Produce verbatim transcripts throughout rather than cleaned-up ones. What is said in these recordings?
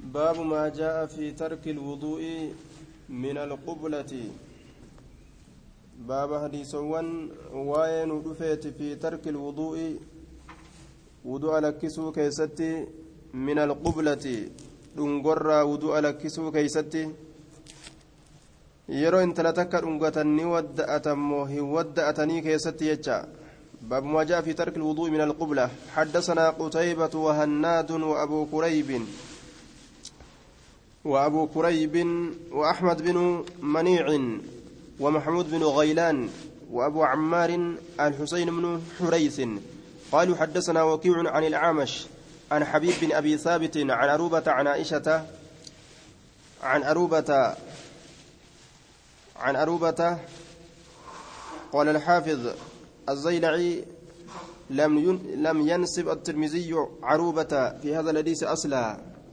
باب ما جاء في ترك الوضوء من القبلة باب حديثوان وين دفيت في ترك الوضوء وضوء لكسو كيستي من القبلة دنقر وضوء لكسو كيستي يرو انت لتك دنقتني ودأتمو هي ودأتني كيستي يجا باب ما جاء في ترك الوضوء من القبلة حدثنا قتيبة وهناد وأبو كريب وأبو كريب وأحمد بن منيع ومحمود بن غيلان وأبو عمار الحسين بن حريث قالوا حدثنا وكيع عن الأعمش عن حبيب بن أبي ثابت عن أروبة عن عائشة عن أروبة عن أروبة قال الحافظ الزيلعي لم لم ينسب الترمذي عروبة في هذا الحديث أصلا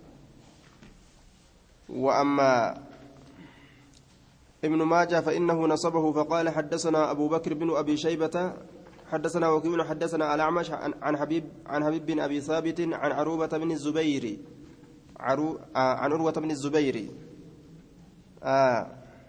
وأما ابن ماجه فإنه نصبه فقال حدثنا أبو بكر بن أبي شيبة حدثنا وكيل حدثنا الأعمش عن حبيب عن حبيب بن أبي ثابت عن عروبة بن الزبير عرو آه عن عروة بن الزبير آه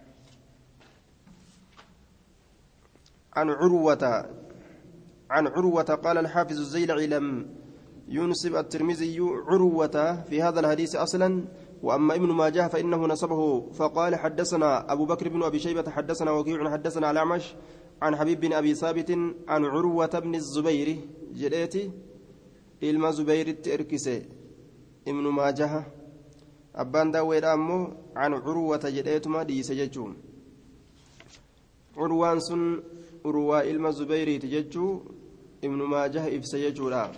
عن عروة عن عروة قال الحافظ الزيلعي لم ينسب الترمذي عروة في هذا الحديث أصلا وأما ابن ماجه فإنه نصبه فقال حدثنا أبو بكر بن أبي شيبة حدثنا وكيع حدثنا الأعمش عن حبيب بن أبي ثابت عن عروة بن الزبير جريتي إلما زبير التركسي ابن ماجه أبان داويد أمو عن عروة جريتما دي سججون عروان سن عروة إلما زبير تججو ابن ماجه إفسيجولا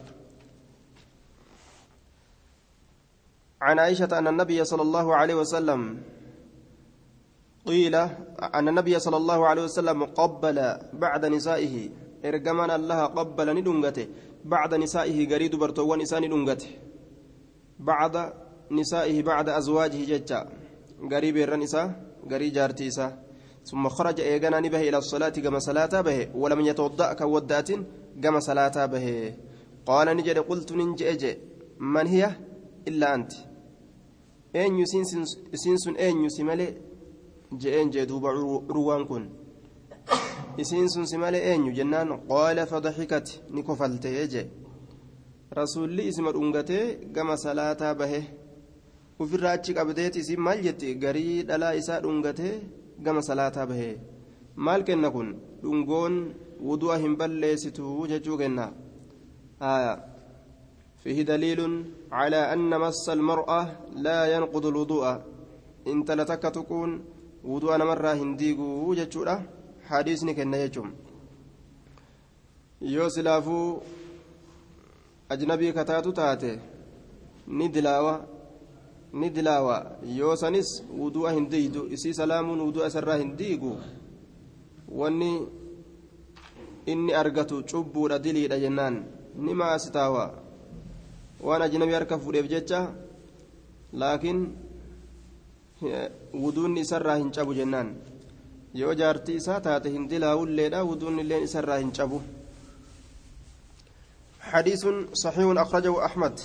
عن عائشة أن النبي صلى الله عليه وسلم قيل أن النبي صلى الله عليه وسلم قبل بعد نسائه إرجمان الله قبل ندونغته بعد نسائه قريد برتو ونساء ندونغته بعد نسائه بعد أزواجه ججا قريب الرنساء قريب جارتيسا ثم خرج إيغانا به إلى الصلاة كما صلاة به ولم يتوضأ كودات كما صلاة به قال نجد قلت ننجئ من هي إلا أنت eenyu isiin sun eenyu si malee je'een jee duuba ruwaan kun isiin sun si malee eenyu jennaan qaala fadaxikati ni kofaltee jee rasuulli isima dhungatee gama salaataa bahe ufirraa achi qabdeeti isin maal jetti garii dhalaa isaa dhungatee gama salaataa bahe maal kenna kun dhungoon wudu'a hin balleessitu jechuu kenna haa فيه دليل على أن مس المرأة لا ينقض الوضوء إن تلتك تكون وضوء مرة هنديقو وجدشورة حديث نكنا يجم يوسلافو أجنبي كتاتو تاتي ندلاوة ندلاوة يوسنس وضوء هنديدو إسي سلام وضوء سرة هنديقو واني إني أرغتو شبو ردلي لجنان نما أستاوى waan ajnabii harka fuudheef jecha laakiin wuduunni isarraa hin cabu jennaan yoo jaartii isaa taate hin dilaawulleedha wuduunni illeen isarraa hin cabu حديث صحيح أخرجه أحمد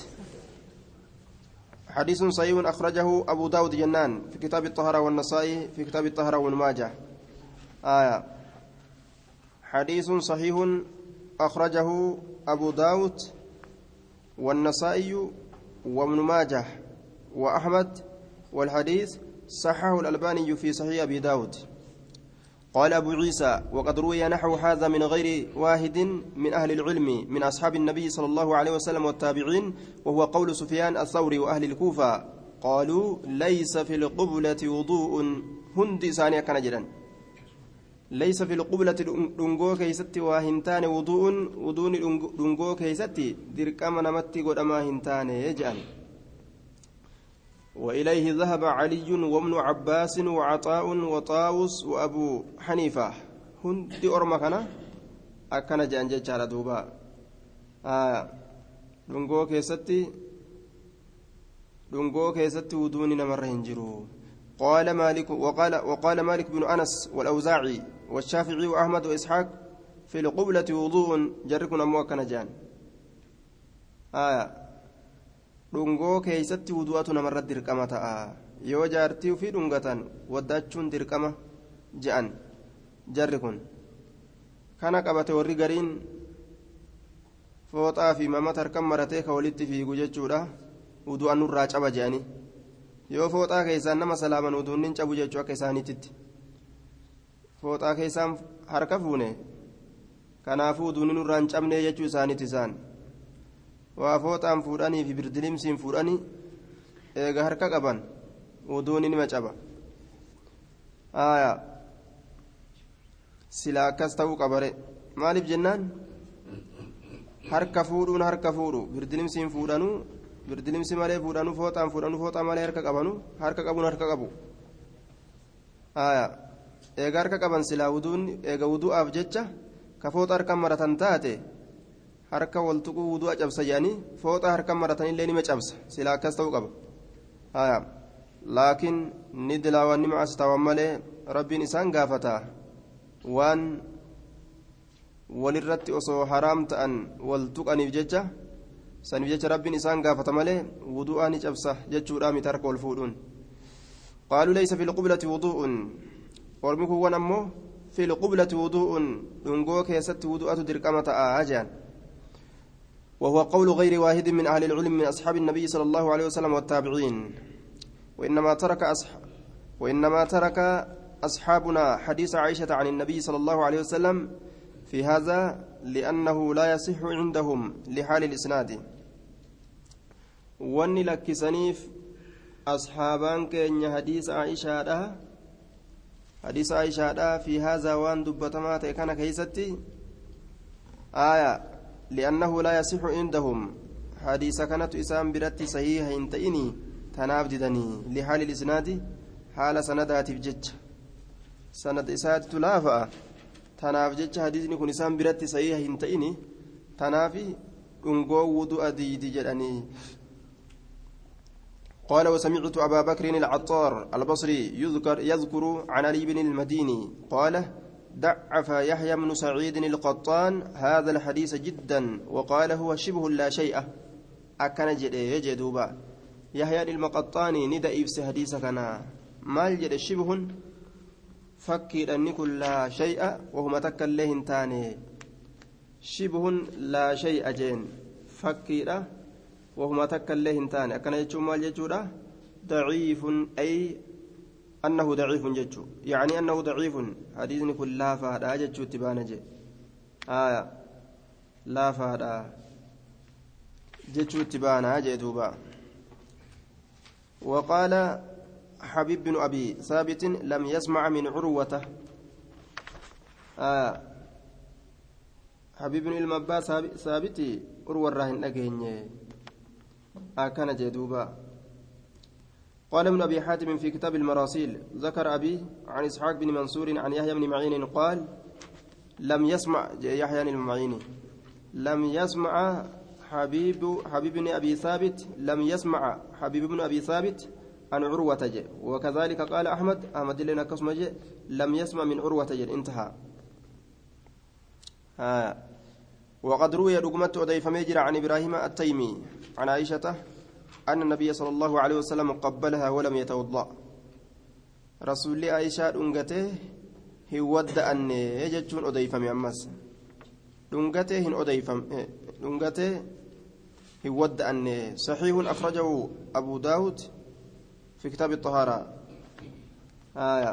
حديث صحيح أخرجه أبو داود جنان في كتاب الطهارة والنسائي في كتاب الطهارة والماجة آية حديث صحيح أخرجه أبو داود والنسائي وابن ماجه وأحمد والحديث صححه الألباني في صحيح أبي داود قال أبو عيسى وقد روي نحو هذا من غير واحد من أهل العلم من أصحاب النبي صلى الله عليه وسلم والتابعين وهو قول سفيان الثوري وأهل الكوفة قالوا ليس في القبلة وضوء هند ثانية كنجرا ليس في القبلة دنغو كيستي وهنتان وضوء وضوء دنغو كيستي دركما نمتي قد أما هنتان يجعل وإليه ذهب علي وابن عباس وعطاء وطاوس وأبو حنيفة هندي أرمكنا أكنا جانجة جارة دوبا آه دنغو كيستي دنغو كيستي وضوء نمر هنجرو قال مالك وقال وقال مالك بن أنس والأوزاعي والشافعي وأحمد وإسحاق في القبلة وضوء جركنا موكنا جان آية dhungoo keeysatti wudu'atu namarratti dirqama ta'a yoo jaartii ufii dhungatan waddaachuun dirqama je'an jarri kun kana qabate warri gariin fooxaa fi mamata harkan maratee ka walitti fiigu jechuudha wudu'an nurraa caba je'anii yoo fooxaa keessaan nama salaaman wuduun nin cabu jechuu akka isaaniititti fooxaa keessaan harka fuune kanaafuu wuduun nurraa hin cabnee jechuu isaaniiti isaan waa fooxaan fuudhanii fi birdilimsiin fuudhanii eega harka qaban wuduun nima caba aayaa sila akkas ta'uu qabare maaliif jennaan harka fuudhuun harka fuudhu birdilimsiin fuudhanuu birdilimsi malee fuudhanuu fooxaan fuudhanuu fooxaa malee harka qabanu harka qabuun harka qabu aayaa eega harka qaban silaa wuduun eega wudu'aaf jecha ka fooxa harkan maratan taate harka waltuquu wudu'a cabsa jedhanii fooxa harkan maratanillee nima cabsa silaa akkas ta'uu qaba aayaa laakiin ni dilaawan nima as tawan malee rabbiin isaan gaafata waan walirratti osoo haraam ta'an wal tuqaniif jecha saniif jecha rabbiin isaan gaafata malee wudu'aa ni cabsa jechuudha miti harka wal fuudhuun qaaluu laysa fi lqublati wudu'un ormi kuwwan ammoo fi lqublati wudu'un dhungoo keessatti wudu'atu dirqama ta'a jean وهو قول غير واحد من أهل العلم من أصحاب النبي صلى الله عليه وسلم والتابعين وإنما ترك أصح وإنما ترك أصحابنا حديث عائشة عن النبي صلى الله عليه وسلم في هذا لأنه لا يصح عندهم لحال الإسناد واني لك سنيف أصحابان كن حديث عائشة حديث عائشة في هذا وان دبتمات كان كيستي آية لأنه لا يصح عندهم حديث كانت إسام برتي صحيحة انتئني تنافدني لحال الإسناد حال سندات بجج سند إساد تلافأ تناف جج حديثني كن إسام برتي صحيحة انتئني تنافي انقو ودو أديد جلاني قال وسمعت أبا بكر العطار البصري يذكر يذكر عن علي بن المديني قال ضعف يحيى بن سعيد القطان هذا الحديث جدا وقال هو شبه لا شيء أكن جدوبا يحيى المقطاني ندى إبس حديث كان مال جد شبه فكر أن لا شيء وهما تكلهن تاني شبه لا شيء جين فكر وهما تكلهن تاني أكن يجو مال يجودا ضعيف أي أنه ضعيف ججو يعني أنه ضعيف حديث كل لا فهذا ججو تبان جي آية لا فهذا ججو تبان جي دوبا وقال حبيب بن أبي ثابت لم يسمع من عروة آية حبيب بن المبا ثابت عروة الراهن أجيني أكن جي دوبا قال ابن أبي حاتم في كتاب المراسيل ذكر أبي عن إسحاق بن منصور عن يحيى بن معين قال لم يسمع يحيى بن معين لم يسمع حبيب حبيب بن أبي ثابت لم يسمع حبيب بن أبي ثابت عن عروة جي وكذلك قال أحمد أحمد لنا قسم جي لم يسمع من عروة جي انتهى آه. وقد روي رقمة أضيف ميجر عن إبراهيم التيمي عن عائشة أن النبي صلى الله عليه وسلم قبلها ولم يتوضأ رسول عائشة أنقته هود أن يجتون أضيفم أمس أنقته هن أضيفم أنقته هود أن صحيح أخرجه أبو داود في كتاب الطهارة آية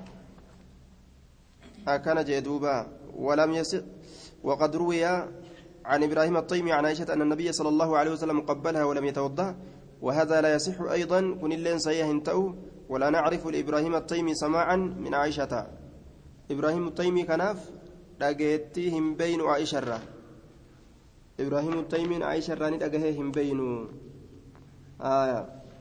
أكان جدوبا ولم يسق وقد روي عن إبراهيم الطيمي عن عائشة أن النبي صلى الله عليه وسلم قبلها ولم يتوضأ وهذا لا يصح أيضا كن اللين صحيح انتأوا ولا نعرف لإبراهيم الطيمي سماعا من عائشة إبراهيم الطيمي كناف لقيتهم بين عائشة الرا. إبراهيم الطيمي عائشة راني لقيتهم بين آية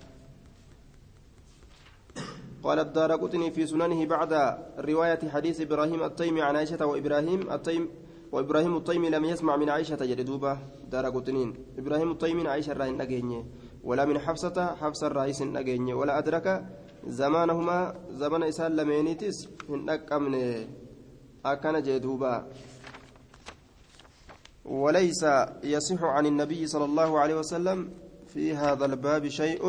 قال الدارقطني في سننه بعد رواية حديث إبراهيم الطيمي عن عائشة وإبراهيم الطيمي وإبراهيم الطيمي لم يسمع من عائشة جدوبة دارقطنين إبراهيم الطيمي عائشة راني لقيتهم ولا من حفصة حفصة الرئيس النجيني ولا أدرك زمانهما زمن إسال لمينيتس هنك أمن أكن جدوبا وليس يصح عن النبي صلى الله عليه وسلم في هذا الباب شيء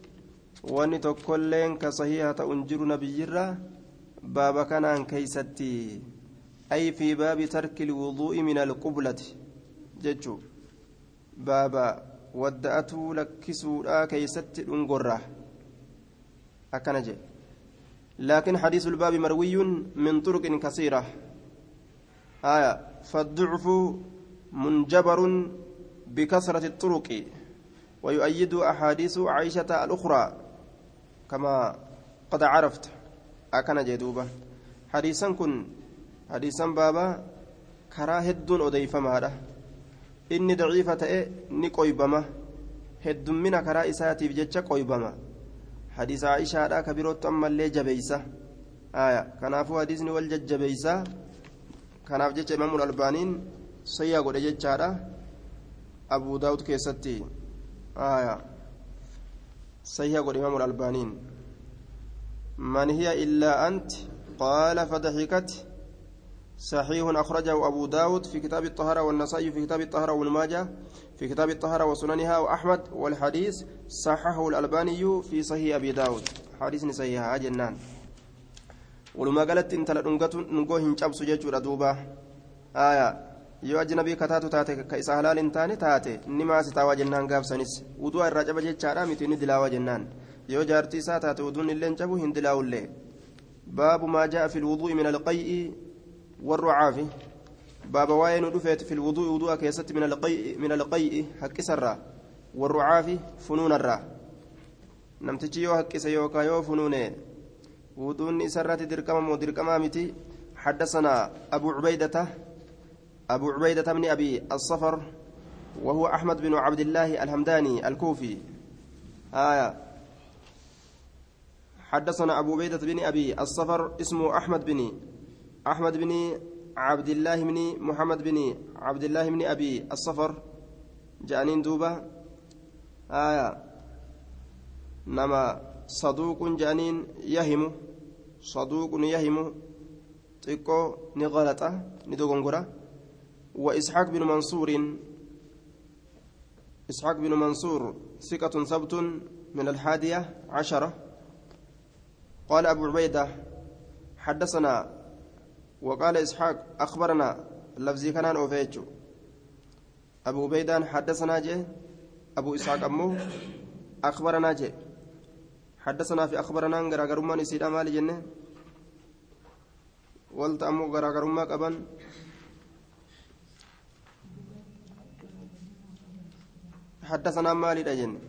ونتكلن كصحيحة أنجر نبي الرّ باب كان كيستي أي في باب ترك الوضوء من القبلة ججو بابا ودأته لكسورا كيست انقره أكنجي لكن حديث الباب مروي من طرق كثيرة آية فالضعف منجبر بكثرة الطرق ويؤيد أحاديث عائشة الأخرى كما قد عرفت أكنجي دوبة حديثا كن حديثا بابا كرا هدون أضيفما هذا إني ضعيفة إيه نقويبما هدون من كرا إساتي بجتش قويبما حديث عائشة هذا كبيرة أما اللي جبيسة آية كنافو حديثني والججبيسة كناف جتش إمام الألبانين سيقول جتش هذا أبو داود كيستي آية سيقول إمام الألبانين من هي إلا أنت قال فضحكت صحيح أخرجه أبو داود في كتاب الطهارة والنسائي في كتاب الطهارة والماجة في كتاب الطهارة وسننها وأحمد والحديث صححه الألباني في صحيح أبي داود حديث صحيح جنان ولما قالت انت لنقوه هنشاب سجيج ردوبة آية يو أجنبي كتاتو تاتي كيس هلال تاني تاتي نما ستاوى جنان قاب سنس ودوا الرجب جيتشارا متين دلاوى جنان يو جارتي ساتاتي ودون اللي انجبو هندلاو اللي باب ما جاء في الوضوء من القيء والرعاف باب واين دفت في الوضوء وضوء كيست من القيء من القيء حق سرا والرعاف فنون الرا نمتجي يو حق سيوكا يو فنون وضوء سرات دركما ودركما متي حدثنا ابو عبيده ابو عبيده بن ابي الصفر وهو احمد بن عبد الله الهمداني الكوفي آية حدثنا ابو عبيده بن ابي الصفر اسمه احمد بن أحمد بن عبد الله بن محمد بن عبد الله بن أبي الصفر جانين دوبة آية نما صدوق جانين يهم صدوق يهم تيكو نغلطة ندوغنغرة وإسحاق بن منصور إسحاق بن منصور ثقة ثبت من الحادية عشرة قال أبو عبيدة حدثنا وقال إسحاق أخبرنا لفظي كان أوفيتشو أبو بيدان حدثنا جه أبو إسحاق أمه أخبرنا جه حدثنا في أخبرنا غراغرما نسيدا مال جنة ولت أمو غراغرما كبن حدثنا مالي دجن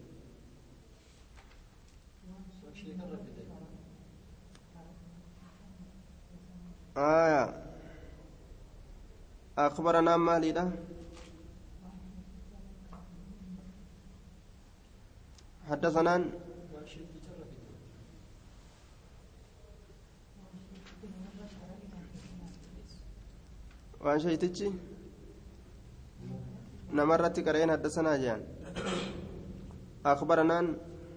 آية أخبرنا مالي ده حدثنا وان شيتشي نمرت كرين حدثنا جان أخبرنا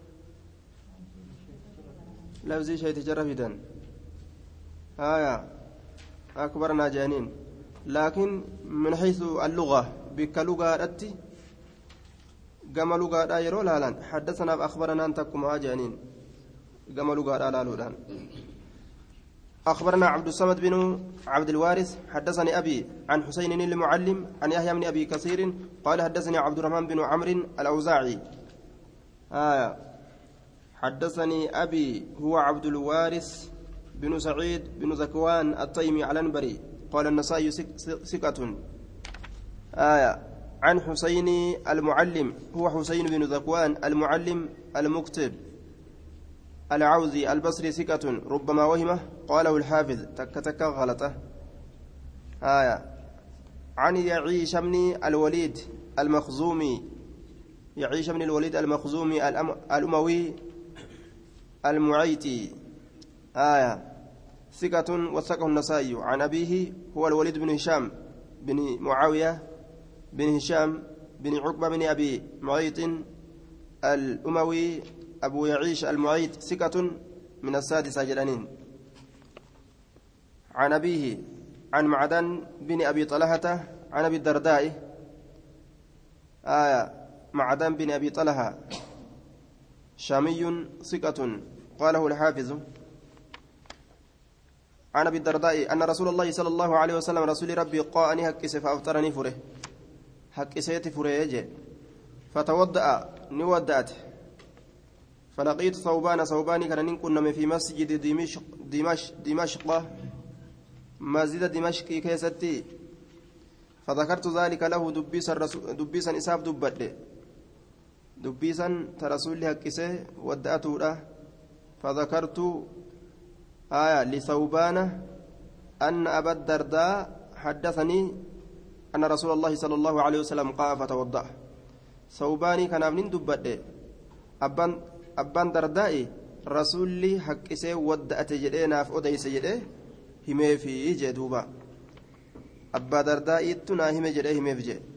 لفظي شيء تجربيدا آية أكبرنا جانين لكن من حيث اللغة بكلغة أتي كما لغة لا يرو لا حدثنا بأخبرنا أنتكم جانين كما لغة لا لا أخبرنا عبد الصمد بن عبد الوارث حدثني أبي عن حسين المعلم عن يحيى بن أبي كثير قال حدثني عبد الرحمن بن عمرو الأوزاعي آية حدثني أبي هو عبد الوارث بن سعيد بن زكوان التيمي على البري قال النسائي ثقة آية عن حسين المعلم هو حسين بن زكوان المعلم المكتب العوزي البصري ثقة ربما وهمه قاله الحافظ تك تك غلطة آية عن يعيش بن الوليد المخزومي يعيش بن الوليد المخزومي الأموي المعيتي آية ثقة وثقه النسائي عن أبيه هو الوليد بن هشام بن معاوية بن هشام بن عقبة بن أبي معيط الأموي أبو يعيش المعيط ثقة من السادسة جلانين عن أبيه عن معدن بن أبي طلحة عن أبي الدرداء آية معدان بن أبي طلحة شامي ثقة قاله الحافظ عن أبي الدرداء أن رسول الله صلى الله عليه وسلم رسول ربي قاءني هكس فأفطرني فره هكسيت فره فتودأ نودأت فلقيت ثوبان ثوبان كان كنا في مسجد دمشق دمشق دمشق مسجد دمشق كيستي فذكرت ذلك له دبيسا دبيسا إساف دبت دبيسا ترسول هكسه ودأته له فذكرت آية لثوبان أن أبا الدرداء حدثني أن رسول الله صلى الله عليه وسلم قام فتوضأ ثوباني كان من دبت أبان أبان درداء رسولي هكسه ودأت جدينا في أديس جديه همي في جدوبا أبا درداء تنا همي جديه همي في جد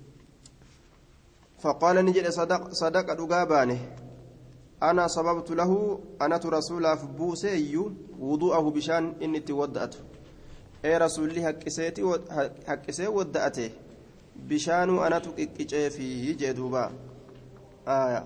فقال نجد صدق صدق رقابانه أنا صببت له أنا رسول فبوسي وضوءه بشان إني تودأته أي رسولي هكسيتي هكسي ودأته بشان أنا تكيكي فيه جدوبا آية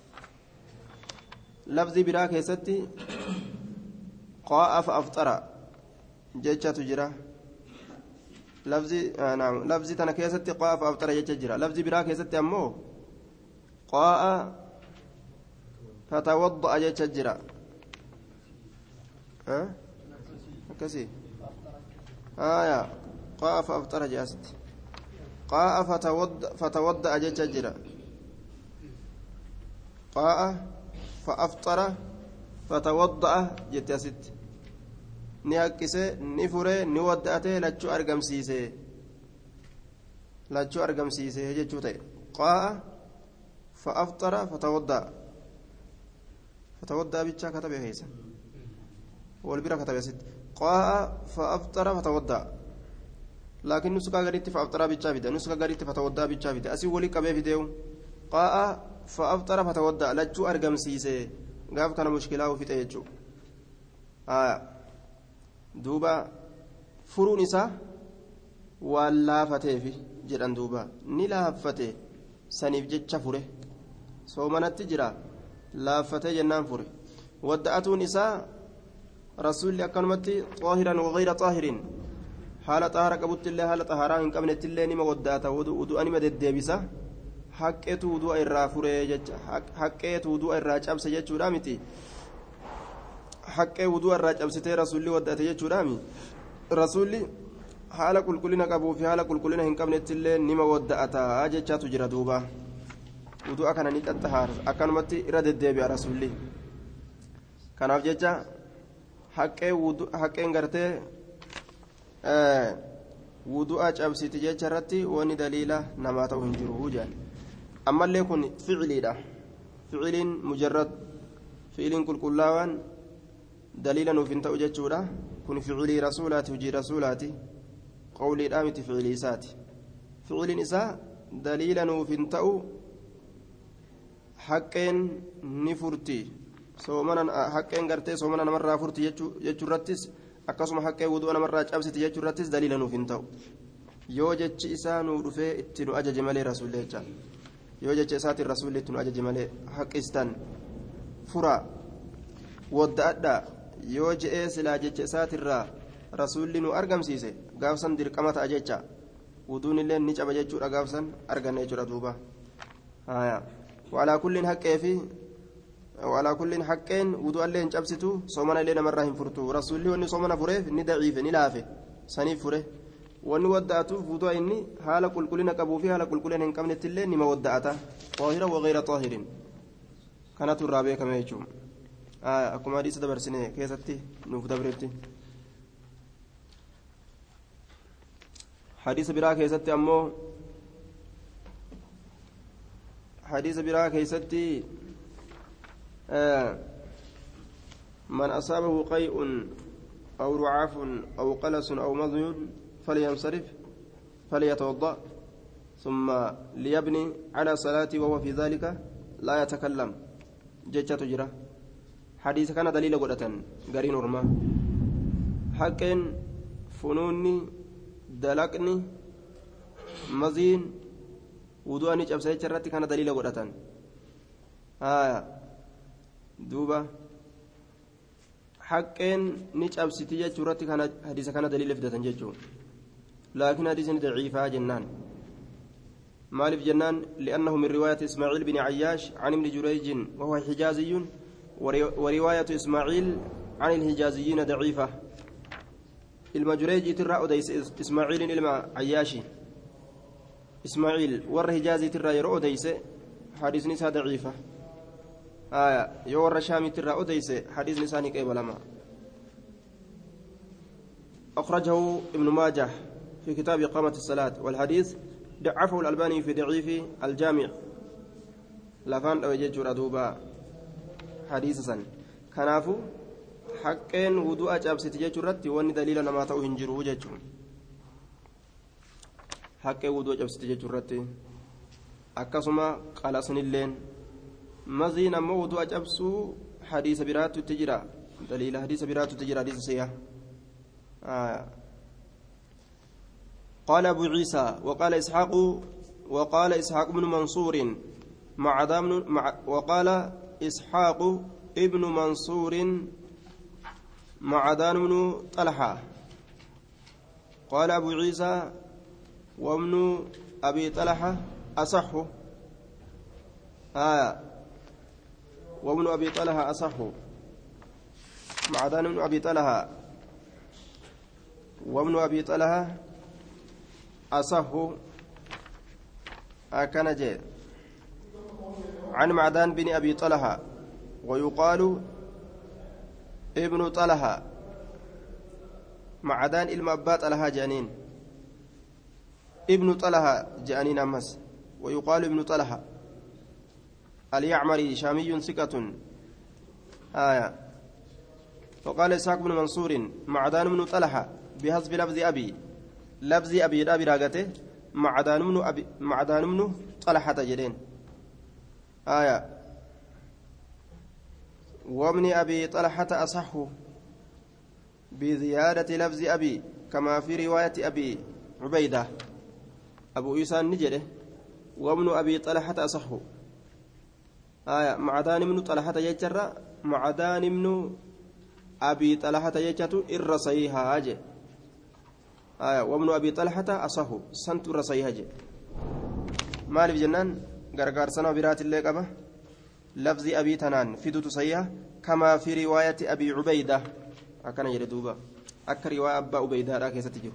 لفظي براك يستي قاء فأفطر جيتشا تجرى لفظي آه نعم لفظي تنا كيستي قاء فأفطر جيتشا تجرى لفظي براك يستي أمو قاء فتوضأ جيتشا تجرى ها أه؟ كسي آية قاء فأفطر جاست قاء فتوضأ فتوضأ جيتشا تجرى قاء فأفطر فتوضأ جتست نيكسه نفره نودأته لچو أرقم سيسه لچو أرقم سيسه جتشوته قاء فأفطر فتوضأ فتوضأ بيتشا كتبه هيسا والبرا كتبه ست قاء فأفطر فتوضأ لكن نسكا غريت فأفطر بيتشا بيته نسكا غريت فتوضأ بيتشا بيته أسي ولي كبه فيديو قاء فأفطر فتودع لجو أرقم سيسي قاف كان مشكلة في تيجو آه دوبا فرون إسا ولا فتيفي جران دوبا نلا فتي سنيف جتش فره صومنا تجرى لا فتي جنان فره ودعتون إسا رسول أكرمتي طاهرا وغير طاهر حالة طهارة قبضت الله حالة طهارة إن كمنت الله نما ودعتا ودو ودو أنما ددبسا haqqeetu wudu'a irraa furee jecha haqqeetu wudu'a irraa cabse jechuudha miti haqqee wudu'a irraa cabsitee rasuulli waddate jechuudha mi rasuulli haala qulqullina qabuu fi haala qulqullina hin qabnetti illee nima wadda'ata jechaatu jira duuba wudu'a kana ni qaxxahaar akkanumatti irra deddeebi'a rasuulli kanaaf jecha haqqee haqqeen gartee wudu'a cabsiti jecha irratti wanni daliila namaa ta'u hin jiru jaan أما اللي يكون فعلي ده فعل مجرد فعل كل كلاوان دليلا وفين توجد شورا كن فعلي رسولاتي وجي رسولاتي قولي دامتي فعلي ساتي فعل نساء دليلا وفين تو حقين نفرتي سومنا حقين غرتي سومنا مرة فرتي يجرتس أقسم حقين ودونا مرة أبسط يجرتس دليلا وفين تو يوجد إسان ودفع اتنو أجج مالي رسول الله yoo jecha isaatiin rasuulli tun ajaje malee haqistan fura wadda'adha yoo je'ee silaa jecha isaatirraa rasuulli nu argamsiise gaafsan dirqama ta'a jecha wuduun illee ni caba jechuudha gaafsan arganne jechuudha duuba walaa kulliin haqqee fi walaa kulliin haqqeen wuduu illee hin cabsitu soomana illee namarraa hin furtu rasuulli wanni soomana fureef ni daciife ni laafe saniif fure wanni wadda'atuuf wudu'a inni haala qulqullina qabuu fi haala qulqullina hin qabnetti illee nima wadda'ata طاهرا وغير طاهر كانت الرابعة كما يجوم آه أكما حديث دبرسنة كيستي نوف دبرتي حديث براك كيستي أمو حديث براك كيستي آه من أصابه قيء أو رعاف أو قلس أو مضي فلينصرف فليتوضأ ثم ليبني على صلاته وهو في ذلك لا يتكلم جيتشا تجرى حديث كان دليل قدة قرين ورما حقين فنوني دلقني مزين ودو أني جبسة جرتي كان دليل قرأتان آه دوبا حقين نيج أبسيتي جرتي كان حديث كان دليل فدتان جيجو لكن حديث ضعيفة جنان مالف جنان لأنه من رواية إسماعيل بن عياش عن ابن جريج وهو حجازي ورواية إسماعيل عن الحجازيين ضعيفة المجريج ترى أديس إسماعيل إلما عياشي إسماعيل ور حجازي ترى يرى أديس حديث نساء ضعيفة آية يور شامي ترى أديس حديث نساء نكيب لما أخرجه ابن ماجه في كتاب إقامة الصلاة والحديث ضعفه الألباني في ضعيف الجامع لفان أو يجور أدوبا حديثا كنافو حقين ودوء أجابسيتي جيشورتي واني دليل نما تأو هنجرو جيشون حقين ودوء أجابسيتي جيشورتي أكاسما قال سنلين مزين أما ودوء أجابسو حديث براتو تجرى دليل حديث براتو تجرى حديث سيئة آه. قال أبو عيسى وقال إسحاق وقال إسحاق بن منصور مع دامن مع وقال إسحاق ابن منصور معدان بن طلحة قال أبو عيسى وابن أبي طلحة أصح آه وابن أبي طلحة أصح معدان بن أبي طلحة وابن أبي طلحة أصح أكنجي عن معدان بن أبي طلحة ويقال ابن طلحة معدان المبات لها جانين ابن طلحة جانين أمس ويقال ابن طلحة اليعمري شامي ثقة آية وقال إسحاق بن منصور معدان بن طلحة بحسب لفظ أبي لفظ أبي أبي راقته معدان بن أبي معدان بن طلحة جدين آية وابن أبي طلحة أصح بزيادة لفظ أبي كما في رواية أبي عبيدة أبو عيسى النجرة وابن أبي طلحة أصح آية معدان بن طلحة يجرى معدان بن أبي طلحة يجتو الرصيها أجي آية وابن أبي طلحة أصح سنت الرصيها أجي مالف جنان غرغر سنة برات الله قبه لفظ أبي تنان في دوت صيحة كما في رواية أبي عبيدة أكن يردوبا أك رواية أبا عبيدة راكي ستجو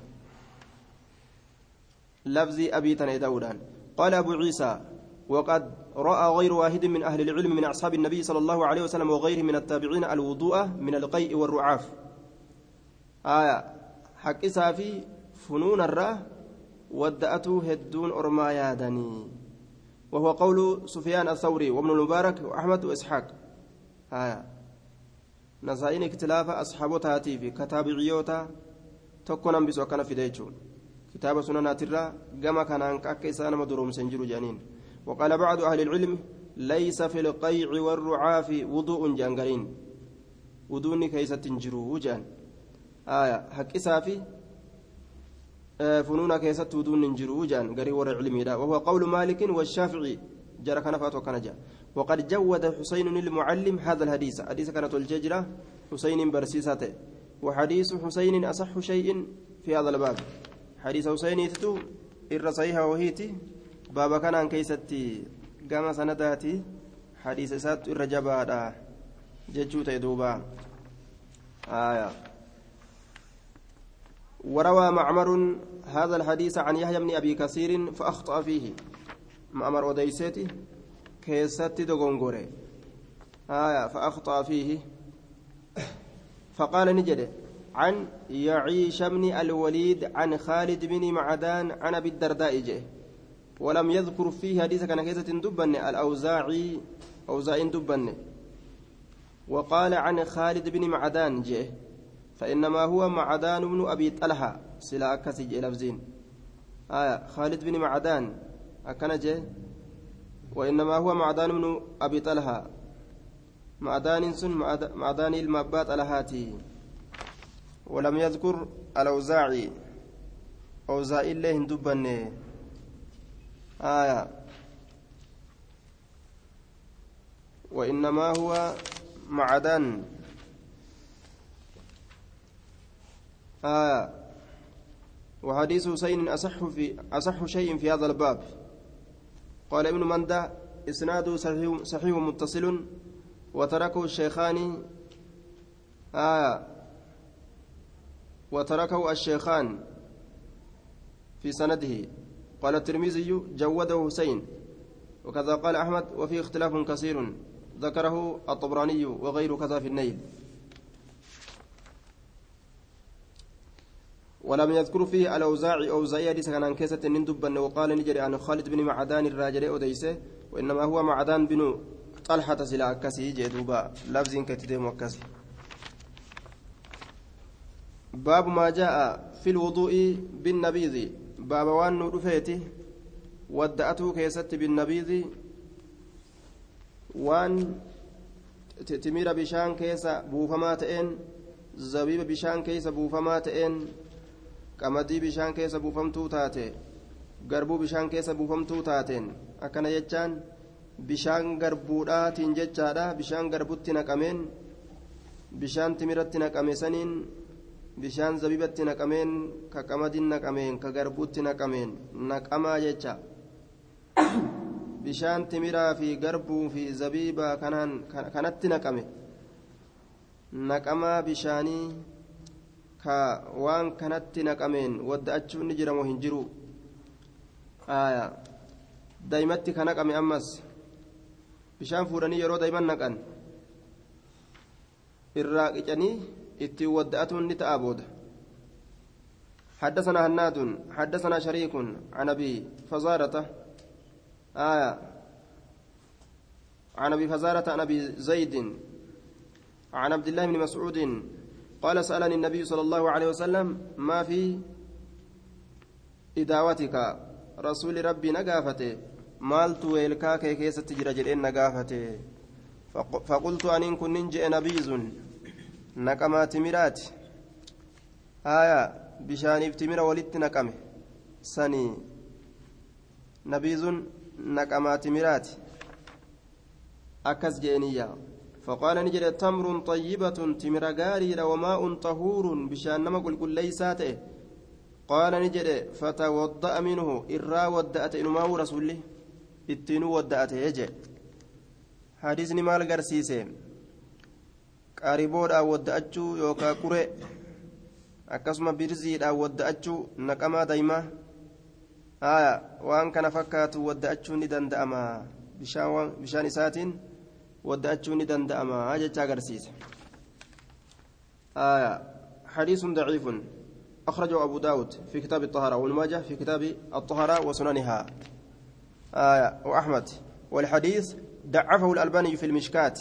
لفظ أبي تنان داودان قال أبو عيسى وقد رأى غير واحد من أهل العلم من أصحاب النبي صلى الله عليه وسلم وغيره من التابعين الوضوء من القيء والرعاف آية حق إسافي فنون الراه ودأته هدون أرما يادني وهو قول سفيان الثوري وابن المبارك وأحمد وإسحاق آية نسائين اختلاف أصحاب تاتيفي كتابعيوتا تكون بسوا كان في ديتشون كتاب سننات الرا كما كان أنك إسانا مدروم سنجر جانين وقال بعض أهل العلم ليس في القيع والرعاف وضوء جانغرين وضوء كيسة تنجرو وجان آية حق إسافي فنون كيست ودون ننجرو جان غري ور علمي دا وهو قول مالك والشافعي جرى كان فاتو كان جا وقد جود حسين المعلم هذا الحديث حديث كانت الججرة حسين برسيسته وحديث حسين أصح شيء في هذا الباب حديث حسين يتتو الرصيحة وهيتي بابا كان عن كيستي قام سنداتي حديث سات الرجبادا ججو تيدوبا آية وروى معمر هذا الحديث عن يحيى بن أبي كثير فأخطأ فيه معمر أديسيتي كيستي دغونغوري آية فأخطأ فيه فقال نجد عن يعيش بن الوليد عن خالد بن معدان عن أبي الدرداء جه ولم يذكر فيه حديث كان كيسة دبن الأوزاعي أوزاع دبن وقال عن خالد بن معدان جه فإنما هو معدان بن أبي طلحة سلا أكسج لفزين آية خالد بن معدان أكنجه وإنما هو معدان بن أبي طلحة معدان سن معدان المبات الهاتي ولم يذكر الأوزاعي أوزاعي الله دبن آية وإنما هو معدن آه وحديث حسين أصح في أصح شيء في هذا الباب قال ابن مندى إسناده صحيح, صحيح متصل وتركه الشيخان آه وتركه الشيخان في سنده قال الترمذي جوده حسين وكذا قال أحمد وفي اختلاف كثير ذكره الطبراني وغير كذا في النيل ولم يذكر فيه الأوزاعي أوزاعي حديث كان عن كيسة ندبا وقال نجري عن خالد بن معدان الراجل أوديسه وإنما هو معدان بن طلحة سلا أكسي جدوبا لفظ كتدم وكسي باب ما جاء في الوضوء بالنبيذ باب وان رفيته ودأته كيست بالنبيذ وان تمير بشان كيس بوفما تئن زبيب بشان كيس بوفما تئن qamadii bishaan keessa buufamtuu taate garbuu bishaan keessa buufamtuu taateen akkana jechaan bishaan garbuudhaatiin jechaadha bishaan garbutti naqameen bishaan timiratti naqame saniin bishaan zabibatti naqameen ka qamadiin naqameen ka garbuutti naqameen naqamaa jecha bishaan timiraa fi garbuu fi zabiba kanaan kanatti naqame naqamaa bishaanii ka waan kanatti naqameen wadda'achuun ni jira moo hin jiru aya daa'imatti ka naqame ammas bishaan fuudhanii yeroo daa'iman naqan irraa qicanii ittiin wadda'atuun ni ta'a booda حدثنا هناد حدثنا شريك عن ابي فزارة آية عن ابي فزارة عن ابي زيد عن عبد الله بن مسعود قال سألني النبي صلى الله عليه وسلم ما في إداوتك رسول ربي نقافته مالت ويلكا كيسة تجرجل إن نقافته فقلت أن إن كن ننجئ نبيز نقمات مرات آية بشان افتمر ولدت نقمه سني نبيز نقمات مرات أكس جينيا فقال نجد تمر طيبة تمر غارير وماء طهور بشان نما قل قل ليساته قال نجد فتوضأ منه إرا ودأت إنما رسوله اتنو ودأت يجي حديثني مال قرسيسي قاربود أو ودأتشو يوكا كوري أكسم برزيد أو ودأتشو نكما دايما آية وأن كان فكات ودأتشو ندن دأما بشان بشان ساتين ودأتشوني دندأما هاجة أغرسيس آية حديث ضعيف أخرجه أبو داود في كتاب الطهارة والماجه في كتاب الطهارة وسننها آية وأحمد والحديث ضعفه الألباني في المشكات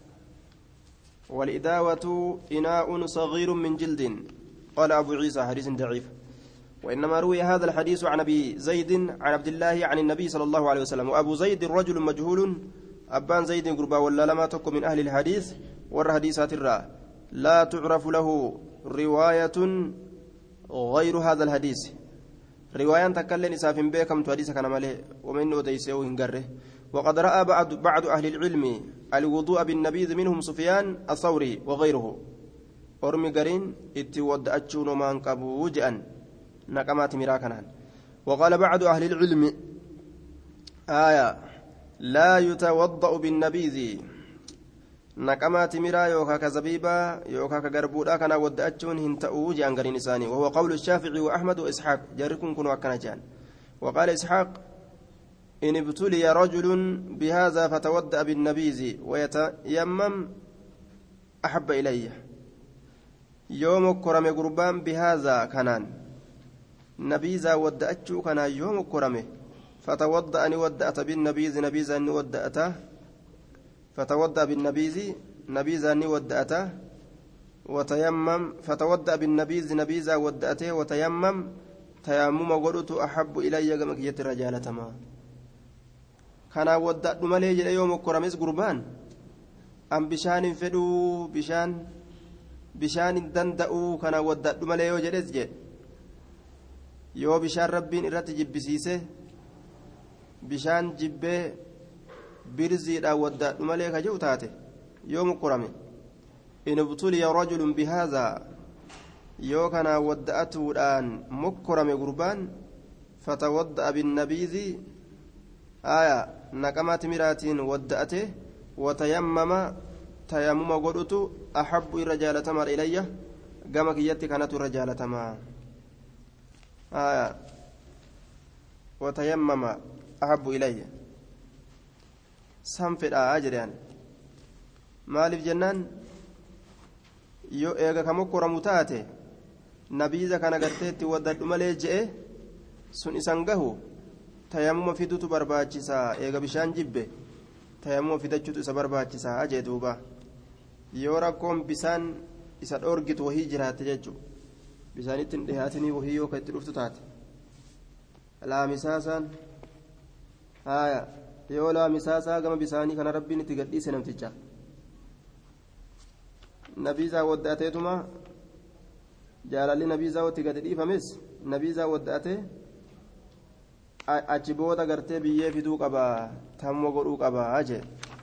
والإداوة إناء صغير من جلد قال أبو عيسى حديث ضعيف وإنما روي هذا الحديث عن أبي زيد عن عبد الله عن النبي صلى الله عليه وسلم وأبو زيد رجل مجهول أبان زيد قربا ولا لما تكن من أهل الحديث والحديثات الرا لا تعرف له رواية غير هذا الحديث رواية تكلم إساف بكم تحديث كان ماله ومن أديسه وإنقره وقد رأى بعض بعض أهل العلم الوضوء بالنبيذ منهم سفيان الثوري وغيره أرمي قرين اتود أتشون ما انقبوا وجأا نقمات مراكنا وقال بعض أهل العلم آية لا يتوضأ بالنبيذ نقمات مرا يوكا كزبيبا يوكا كغربودا كان ودأتشون هنتأو جان غرين إساني وهو قول الشافعي وأحمد وإسحاق جاركم كنوا كنجان وقال إسحاق إن ابتلي رجل بهذا فتودأ بالنبيذ ويتيمم أحب إلي يوم كرم قربان بهذا كنان نبيذا ودأتشو كان يوم كرمه فتوضأ أن ودأت بالنبيذ نبيذا أن ودأته فتوضأ بالنبيذ نبيذا أن ودأته وتيمم فتوضأ بالنبيذ نبيذا ودأته وتيمم تيمم قلت أحب إلي كما كيت الرجالة ما كان ودأت مالي يوم كرمز قربان أم بشان فدو بشان بشان دندأو كان ودأت مالي وجلس جد يو بشان ربين إرات جبسيسه bishaan jibbee برزيدا ودا ملك جوتاته يوم قرمه إن ابتلي رجل بهذا يوكنا ودأته الآن مكرم قربان فتودأ بالنبيذ آية نقمات مراتين ودأته وتيمم تيمم قلت أحب الرجال تمر إلي قامك يتي كانت الرجال تمر آية وتيمم أحب إلي سنفر أجر يعني maaliif jennaan yoo eega ka mokkuramu taate nabiiza kana garteetti waddadhu malee je'e sun isan gahu tayammuma fidutu barbaachisaa eega bishaan jibbe tayammuma fidachuutu isa barbaachisaa jee duuba yoo rakkoon bisaan isa dhoorgitu wahii jiraatte jechu bisaanitti hin dhihaatinii wahii yoo ka itti dhuftu taate laamisaasaan haya yoo laamisaasaa gama bisaanii kana rabbiin itti gadhiise namticha nabiizaa waddaateetuma jaalalli nabiizaa watti gadi dhiifames nabiizaa waddaatee achi booda gartee biyyee fiduu qaba tammo godhuu qaba jee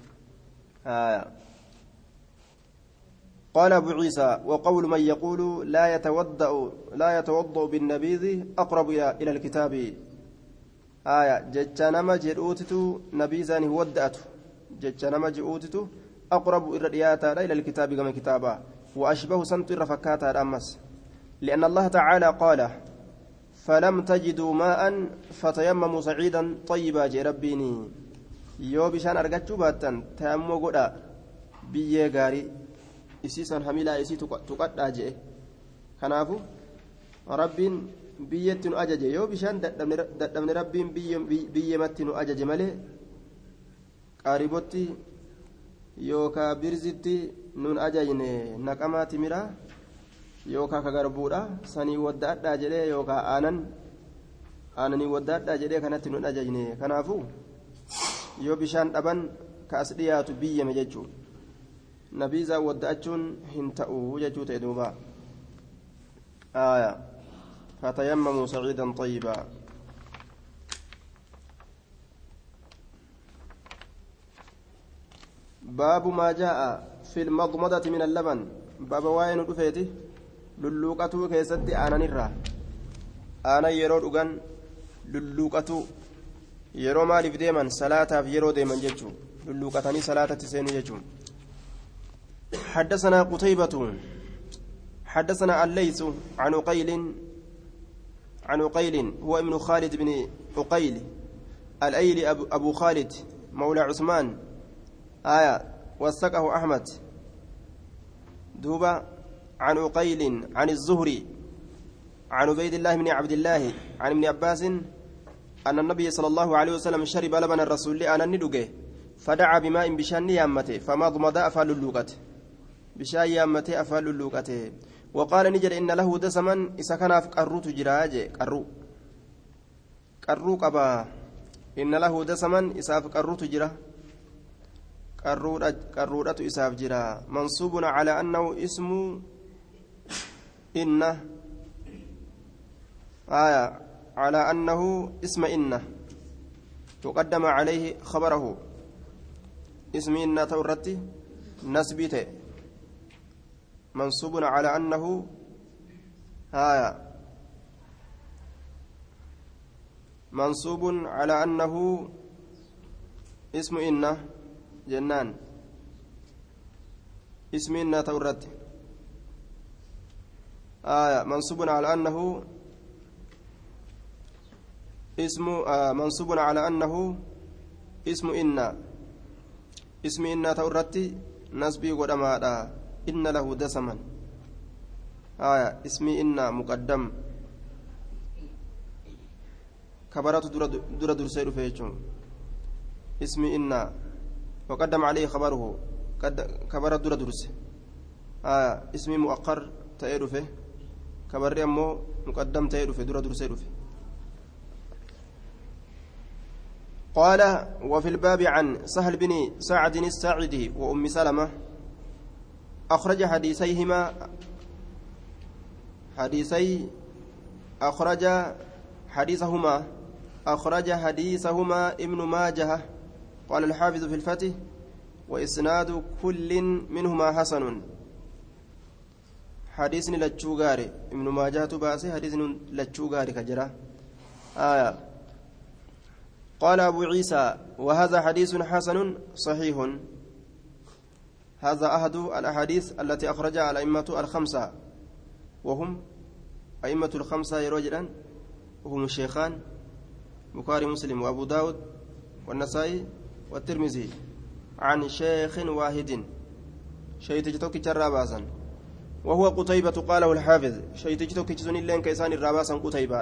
قال أبو عيسى وقول من يقول لا يتوضأ لا يتوضأ بالنبيذ أقرب إلى الكتاب آية جتشانما جئوتتو نبيزاني ودأته جتشانما جئوتتو أقرب إلى إلى الكتاب كما كتابا وأشبه سنت رفكاتا الأمس لأن الله تعالى قال فلم تجدوا ماء فتيمموا صعيدا طيبا جي ربيني يو بشان أرقاتشو باتا تيمموا قدا بيي غاري إسيسا حميلا إسي تقطع جي كنافو ربين بيتن أجج يو بشان دمن ربين بيي متن أجج ملي قاربوتي yookaa birzitti nun ajajne naqamaa timiraa yookaa ka garbuudha sanii waddaadhaa jedhee yookaa aanan aananii waddaadhaa jedhee kanatti nun ajajne kanaafu yoo bishaan dhaban ka as dhiyaatu biyyame jechuu nabiizaa wadda'achuun hin ta'u jechuu ta'e duuba aaya fatayammamu saciidan طيبا باب ما جاء في المضمضة من اللبن باب واين دفيته للوقتو كيستي انا نرى انا يرو دغان للوقتو يرو مالف ديمن صلاه في يرو ديمن جچو للوقتني صلاه تسين جچو حدثنا قتيبة حدثنا الليث عن قيل عن قيل هو ابن خالد بن عقيل الايلي ابو خالد مولى عثمان آية وثقه أحمد دوبا عن عقيل عن الزهري عن عبيد الله بن عبد الله عن ابن عباس أن النبي صلى الله عليه وسلم شرب لبن الرسول أنا ندقه فدعا بماء بشان يامته فمضمض أفعل اللوقة بشان يامته أفعل اللوقة وقال نجد إن له دسما إذا كان قرو تجراج قرو قرو قبا إن له دسما إذا قرو تجرا قرودة إساف جرا منصوب على أنه اسم إن آية على أنه اسم إن تقدم عليه خبره اسم إن تورتي نسبته منصوب على أنه آية منصوب على أنه اسم إن جنان اسم إن تورت آية منصوب على أنه اسم آه منصوب على أنه اسم إن اسم إن تورت نسبي قدما إن له دسما آية اسم إن مقدم كبرت در در سير فيجون اسم إن وقدم عليه خبره كبر الدر درس آه اسمي مؤقر تأيرفه كبر أمه مقدم تأيرفه در درس يرفه قال وفي الباب عن سهل بن سعد الساعدي وأم سلمة أخرج حديثيهما حديثي أخرج حديثهما أخرج حديثهما ابن ماجه قال الحافظ في الفتح وإسناد كل منهما حسن حديث لتشوغاري ابن ماجه باسي حديث لتشوغاري كجرا آية قال أبو عيسى وهذا حديث حسن صحيح هذا أحد الأحاديث التي أخرجها الأئمة الخمسة وهم أئمة الخمسة يروجلان وهم الشيخان بخاري مسلم وأبو داود والنسائي والترمذي عن شيخ واحد شيء تجتوك الراباسا وهو قتيبة قاله الحافظ شيء تجتوك جزون اللين كيسان الراباسا قتيبة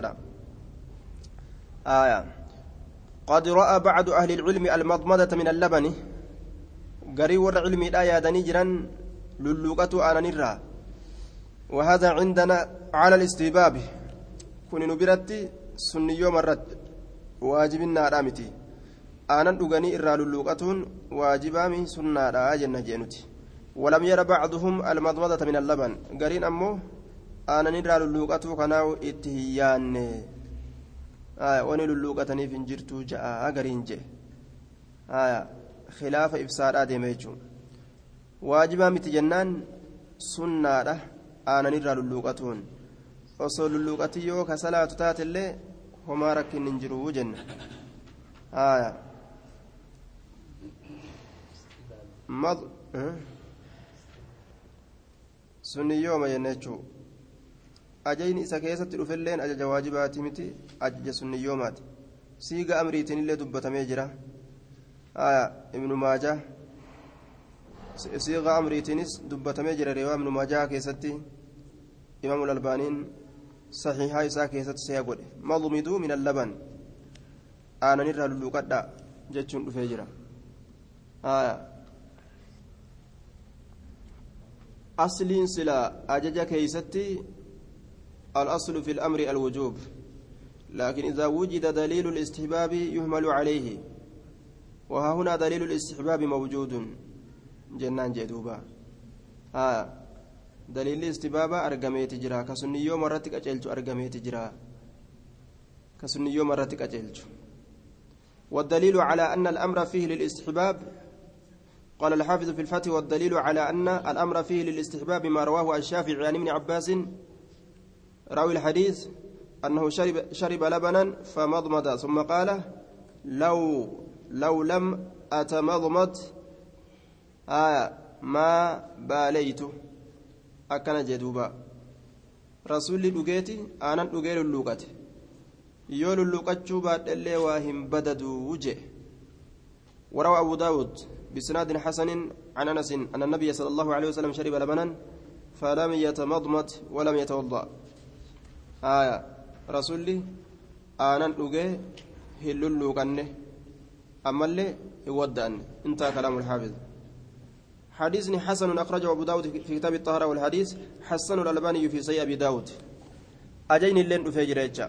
آية قد رأى بعض أهل العلم المضمضة من اللبن قري ور علم لا يادني جرا للوقة أنا نرى وهذا عندنا على الاستباب كن نبرتي سني يوم الرد واجبنا رامتي أنا دغني إرى للوقة واجبامي سنة راجنا جنتي ولم ير بعضهم المضمضة من اللبن قرين أمو أنا نرى للوقة كناو اتهيان آية وني للوقة نفنجرتو جاء قرين جي آية خلاف إفساد آدم يجو واجبا متجنان سنة أنا نرى للوقتون وصول اللوقة يو كصلاة تات اللي هما ركن ننجرو جنة آية مض أه؟ سني يوم ينجو أجين إسا كيسة تلوفلين أجج واجباتي متي أجج سني يومات سيغا أمريتين اللي دبت ميجرة آية ابن ماجه صيغة أمريتينس دبت ميجر روا ابن ماجه كيستي إمام الألبانين صحيحة إساء كيست سيقول مضمدو من اللبن أنا نرى للوقت جتشون فيجرة آية أصلين سلا أجج كيستي الأصل في الأمر الوجوب لكن إذا وجد دليل الاستحباب يهمل عليه وها هنا دليل الاستحباب موجود جنان جدوبا آه دليل الاستحباب أرقميت جرا كسنيو مرتك أجلت أرقميت جرا كسنيو مرتك أجلت والدليل على أن الأمر فيه للاستحباب قال الحافظ في الفتح والدليل على أن الأمر فيه للاستحباب ما رواه الشافعي عن ابن عباس راوي الحديث أنه شرب, شرب لبنا فمضمض ثم قال لو لو لم أتمضمض آية ما باليت أكن جدوبا رسول لقيتي أنا لقيت اللقات يول اللقات شوبات اللي واهم بددوا وجه وروى أبو داود بسناد حسن عن أنس أن النبي صلى الله عليه وسلم شرب لبنا فلم يتمضمض ولم يتوضأ آية رسولي أنا لقيت هلو اللقانه أما اللي يودأن انتهى كلام الحافظ حديث حسن أخرجه أبو داود في كتاب الطهارة والحديث حسن الألباني في سيء أبي داود أجين اللين أفجر يجا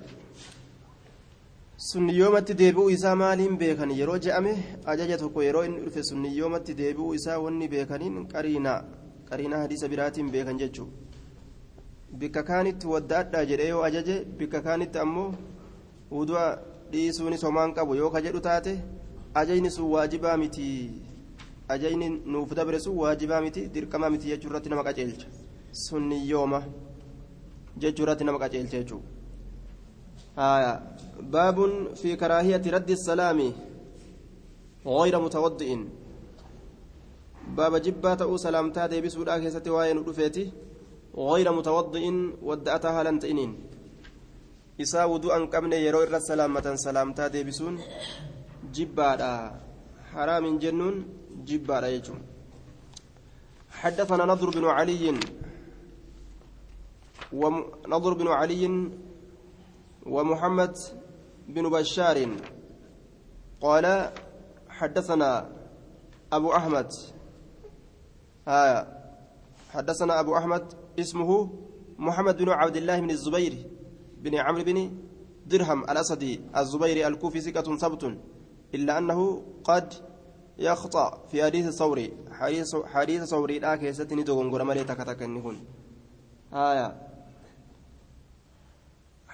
سن يومت ديبو إسا مالين بيكن يرو جأمه أجاجتك يرو إن في سن يومت ديبو إسا وني بيكنين قرينا قرينا حديث براتين بيكن ججو بك كانت ودأت أجريو أجاج بك كانت أمو ودوا dhiisuuni somaan qabu yoo ka jedhu taate ajayni sun waajibaa miti ajayni nuuf dabre sun waajibaa miti dirqamaa miti jechuu irratti nama qaceelcha sunni yooma jechuu irratti nama qaceelcha jechuu haya baabun fi karaahiyati raddi salaami غير متوضئ باب جبات أو سلامتا ديبس ودا كيستي واين ودفيتي غير متوضئ ودأتها لن تئنين isaa wuduu an qabne yeroo irra salaamatan salaamtaa deebisuun jibbaadha haraamin jennuun jibbaadha jechuun حدثنا نضر بن علي ونضر بن علي ومحمد بن بشار قال حدثنا أبو أحمد آه حدثنا أبو أحمد اسمه محمد بن عبد الله بن الزبير بن عمرو بن درهم الأسدي الزبيري الكوفي ثقة ثبت إلا أنه قد يخطأ في حديث ثوري حديث حديث ثوري لا كيستني دوغون غرمالي تكتكنهن آية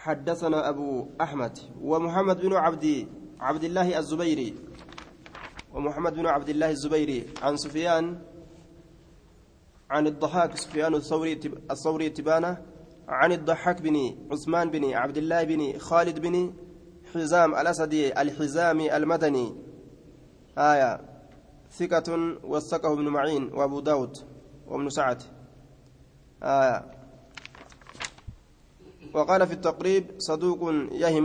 حدثنا أبو أحمد ومحمد بن عبد عبد الله الزبيري ومحمد بن عبد الله الزبيري عن سفيان عن الضحاك سفيان الثوري الثوري تبانه عن الضحاك بن عثمان بن عبد الله بن خالد بن حزام الأسدي الحزامي المدني آية ثقة وثقه ابن معين وأبو داود وابن سعد آية وقال في التقريب صدوق يهم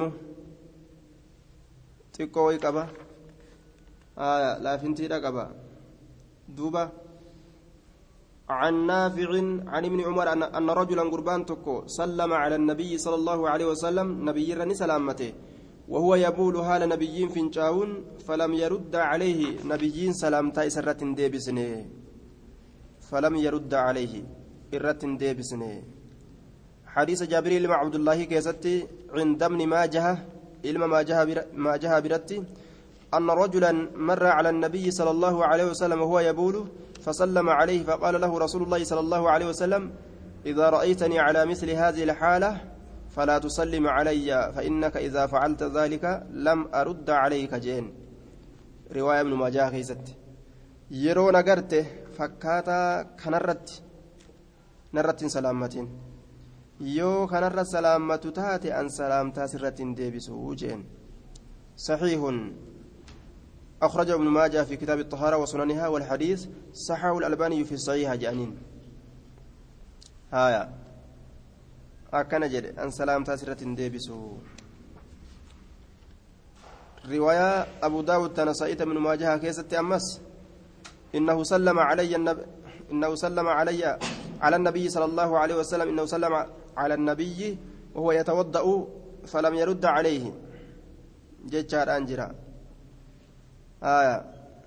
تكوي كبا آية لا فنتي كبا دوبا عن نافع عن ابن عمر أن, أن رجلا قربان تكو سلم على النبي صلى الله عليه وسلم نبي رني سلامته وهو يبول هال نبيين فنجاون فلم يرد عليه نبيين سلامتا إسرة ديبسني فلم يرد عليه إرة ديبسني حديث جابريل مع عبد الله كيستي عند ابن ماجه إلما ما جه برتي أن رجلا مر على النبي صلى الله عليه وسلم وهو يبول فسلم عليه فقال له رسول الله صلى الله عليه وسلم إذا رأيتني على مثل هذه الحالة فلا تسلم علي فإنك إذا فعلت ذلك لم أرد عليك جين رواية ابن ماجه كيست يرو نغرته فكاتا كنرت نرت سلامتين يو كنرت سلامة تاتي أن سلامتا سرة ديبسو جين صحيح أخرج ابن ماجه في كتاب الطهارة وسننها والحديث صححه الألباني في الصحيح جانين آية أكن جد أن سلام تاسرة ديبسو رواية أبو داود تنسائت من ماجه كيسة أمس إنه سلم علي النبي إنه سلم علي على النبي صلى الله عليه وسلم إنه سلم على النبي وهو يتوضأ فلم يرد عليه جيتشار أنجرا آية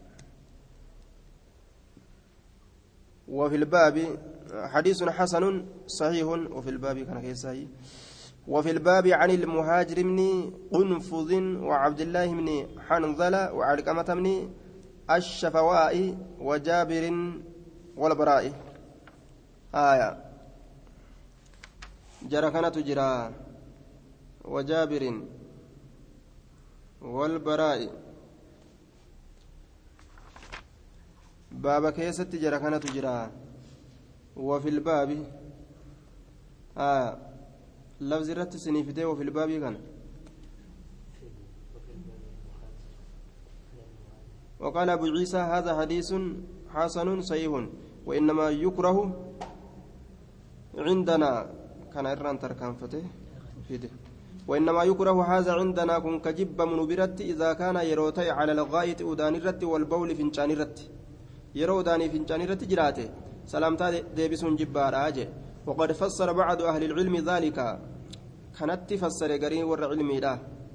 وفي الباب حديث حسن صحيح وفي الباب كان كيساي وفي الباب عن المهاجر بن قنفذ وعبد الله بن حنظلة وعلقمة بن الشفواء وجابر والبراء آية جرى كانت جرى وجابر والبراء بابا كيست جرى كانت جرى وفي الباب آه لفظ رت سنيفته وفي الباب كان وقال أبو عيسى هذا حديث حسن صحيح وإنما يكره عندنا كان إران تركان فتح فيده وإنما يكره هذا عندنا كن كجب من برت إذا كان يروتي على الغاية أدان الرت والبول فنشان الرت يرو داني فنشان الرت جراته سلامتا ديبسون جبار آجي وقد فسر بعض أهل العلم ذلك كانت فسر قرين ور علمي له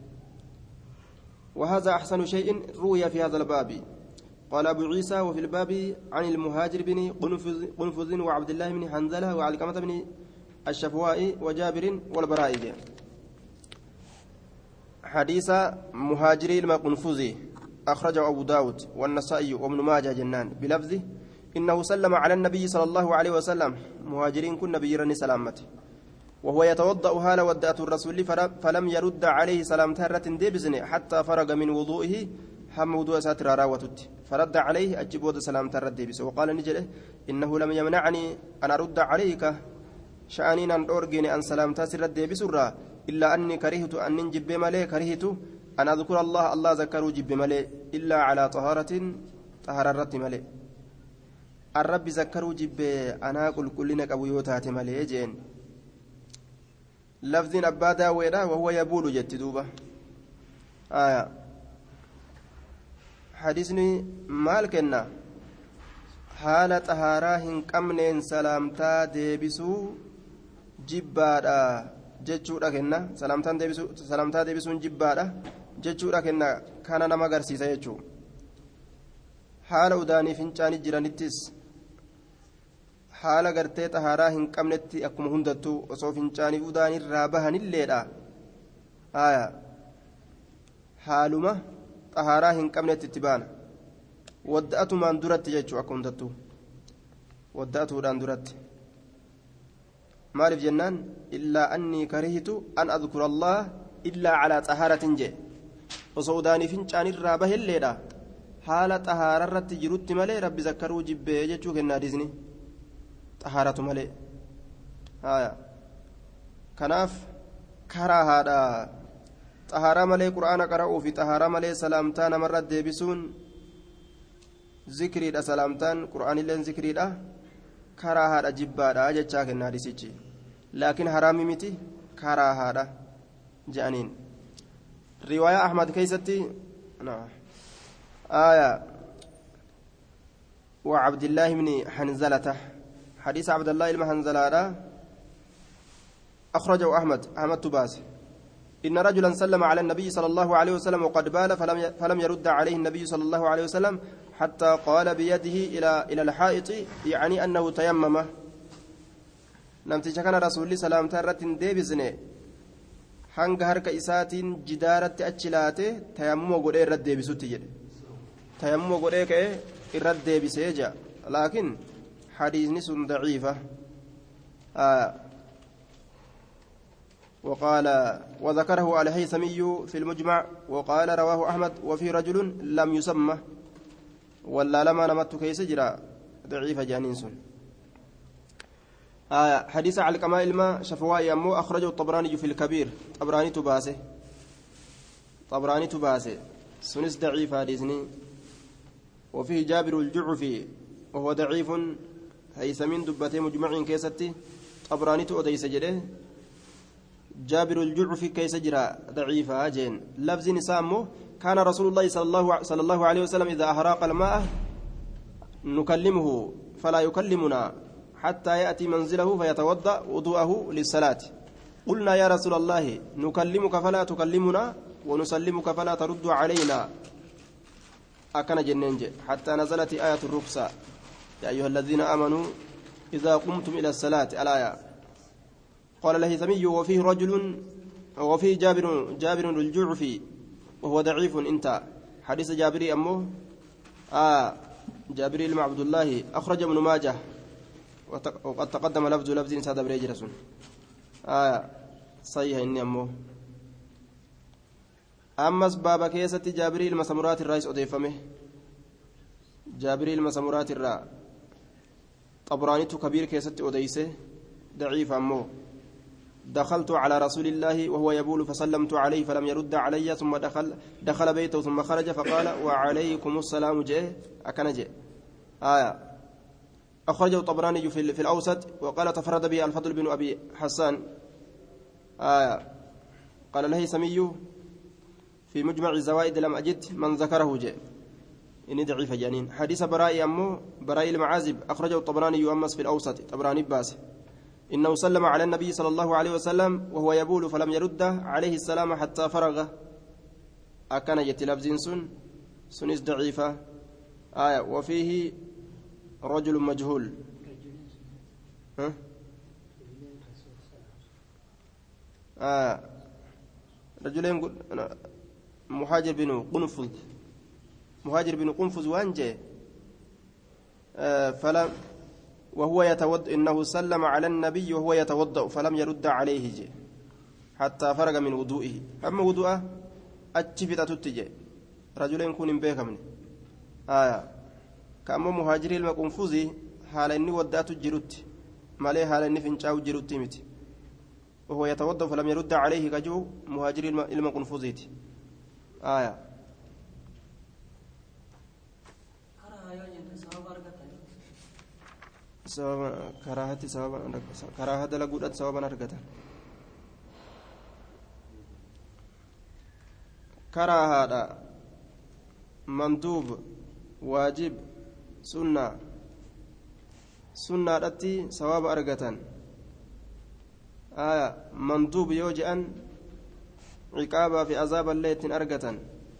وهذا أحسن شيء روي في هذا الباب قال أبو عيسى وفي الباب عن المهاجر بن قنفذ, قنفذ وعبد الله بن حنزلة وعلقمة بن الشفواء وجابر والبراء حديث مهاجري المقنفذي أخرجه أبو داود والنسائي وابن ماجه جنان بلفظه إنه سلم على النبي صلى الله عليه وسلم مهاجرين كن نبيرني سلامته وهو يتوضأ هال ودأت الرسول فلم يرد عليه سلام تهرة ديبزني حتى فرغ من وضوئه هم وضوء ساتر راوتت فرد عليه أجبود سلام تهرة ديبس وقال نجله إنه لم يمنعني أن أرد عليك شأنين أن أرجني أن سلام تهرة ديبس إلا أني كرهت أن نجب ملي كرهت أن أذكر الله الله ذكروا جب ملي إلا على طهارة طهارة ملي الرب ذكروا جب أنا أقول كلنا كبيوتات ملي جين لفظ أبادا ويدا وهو يبول جت دوبة آية حديثني مالكنا حالة طهارة كمنين سلامتا ديبسو جبادا jechuudha kenna salaamtaan deebisuu salaamtaa deebisuun jibbaadha jechuudha kenna kana nama agarsiisa jechuudha haala udaanii fincaanii jiranittis haala gartee xahaaraa hin qabnetti akkuma hundattuu osoo fincaanii udaanii irraa bahanilleedha haya haaluma xahaaraa hin qabnetti itti baana wadda'atumaan duratti jechuudha akka hundattuu wadda'atuudhaan duratti maaliif jennaan illaa annii karihitu an adkura allah illaa calaa xahaaratin jee osoo udaanii fincaanirraa bahilleedha haala xahaara irratti jirutti malee rabbi zakkaruu jibbee jechuu kennaa disni xahaaratu malee haya kanaaf karaa haadha xahaaraa malee qur'aana qara'uu fi xahaaraa malee salaamtaa namarra deebisuun zikriidha salaamtaan qur'aanilleen zikriidha karaa haadha jibbaadha jechaa kennaa disichi laakiin haraami miti karaa haadha je'aniin riwaayaa ahmad keeysatti آية وعبد الله بن حنزلة حديث عبد الله بن حنزلة أخرجه أحمد أحمد تباس إن رجلا سلم على النبي صلى الله عليه وسلم وقد بال فلم فلم يرد عليه النبي صلى الله عليه وسلم حتى قال بيده إلى إلى الحائط يعني أنه تيمم نمتج كان رسول الله سلام ترت ديبزني hanga harka isaatiin jidaaratti achi laate tayammuma godhee irratti deebisutti jedhe tayammuma godhee ka'ee irratti deebisee jira laakiin hadiisni sun daciifa وقال وذكره الهيثمي في المجمع وقال رواه أحمد وفي رجل لم يسمى ولا لما نمت كيس جرا ضعيف جانينسون آه حديث على الكمال الماء شفواء يمو أخرجه الطبراني في الكبير طبراني تباسه طبراني تباسه سنس ضعيف حديثني وفيه جابر الجعفي وهو ضعيف هيثمين دبته مجمعين كيستي طبراني تؤديس جده جابر الجعفي كيس جرا ضعيف جين لفظ نسامه كان رسول الله صلى الله صلى الله عليه وسلم إذا أهراق الماء نكلمه فلا يكلمنا حتى يأتي منزله فيتوضأ وضوءه للصلاة قلنا يا رسول الله نكلمك فلا تكلمنا ونسلمك فلا ترد علينا أكن جننج حتى نزلت آية الرخصة يا أيها الذين آمنوا إذا قمتم إلى الصلاة الآية قال الهيثمي وفيه رجل وفيه جابر جابر الجعفي وهو ضعيف انت حديث جابري أمه آه جابري بن عبد الله أخرج ابن ماجه وقد تقدم لفظ لفظ سادة بريج رسول آه صحيح إني أمه أمس بابا كيسة جابري المسامرات الرئيس أضيفمه جابري المسامرات الرا طبراني كبير كيسة أضيسه ضعيف أمه دخلت على رسول الله وهو يبول فسلمت عليه فلم يرد علي ثم دخل دخل بيته ثم خرج فقال وعليكم السلام جاء أكن جاء آية أخرجه الطبراني في, في الأوسط وقال تفرد به الفضل بن أبي حسان آية قال الهيثمي في مجمع الزوائد لم أجد من ذكره جاء إني ضعيف جانين حديث براء أمه براء المعازب أخرجه الطبراني يؤمس في الأوسط طبراني باس إنه سلم على النبي صلى الله عليه وسلم وهو يبول فلم يرد عليه السلام حتى فرغ أكن جت لفظ سن سنس ضعيفة آية وفيه رجل مجهول ها؟ آه رجلين مهاجر بن قنفذ مهاجر بن قنفذ وانجي آه فلم وهو يتوضأ إنه سلم على النبي وهو يتوضأ فلم يرد عليه جي حتى فرغ من وضوئه أما وضوءه أتشفت تتجي رجلين كون بيك من آية كأما مهاجري المقنفوزي حال إني ودات جرت مالي حال إني فنشاو جرت مت وهو يتوضأ فلم يرد عليه كجو مهاجري المقنفوزي آية sababa karaahatti sababa karaaha dalaguudhaatti sababan argatan karaahaadha manduub waajib sunna sunnaadhatti sababa argatan aya manduub yoo je'an ciqaabaa fi azaaballee ittiin argatan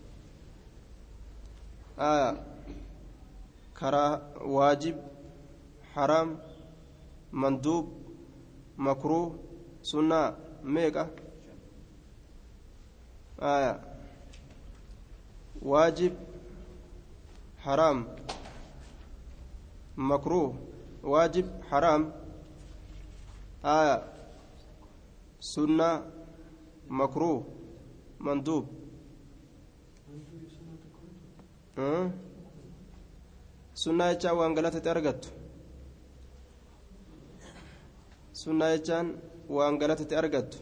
aya karaa waajib حرام مندوب مكروه سنة ميقة آية واجب حرام مكروه واجب حرام آية سنة مكروه مندوب أه؟ sunnaa jechaan waan galatatti argattu sunnaa jechaan waan galatatti argattu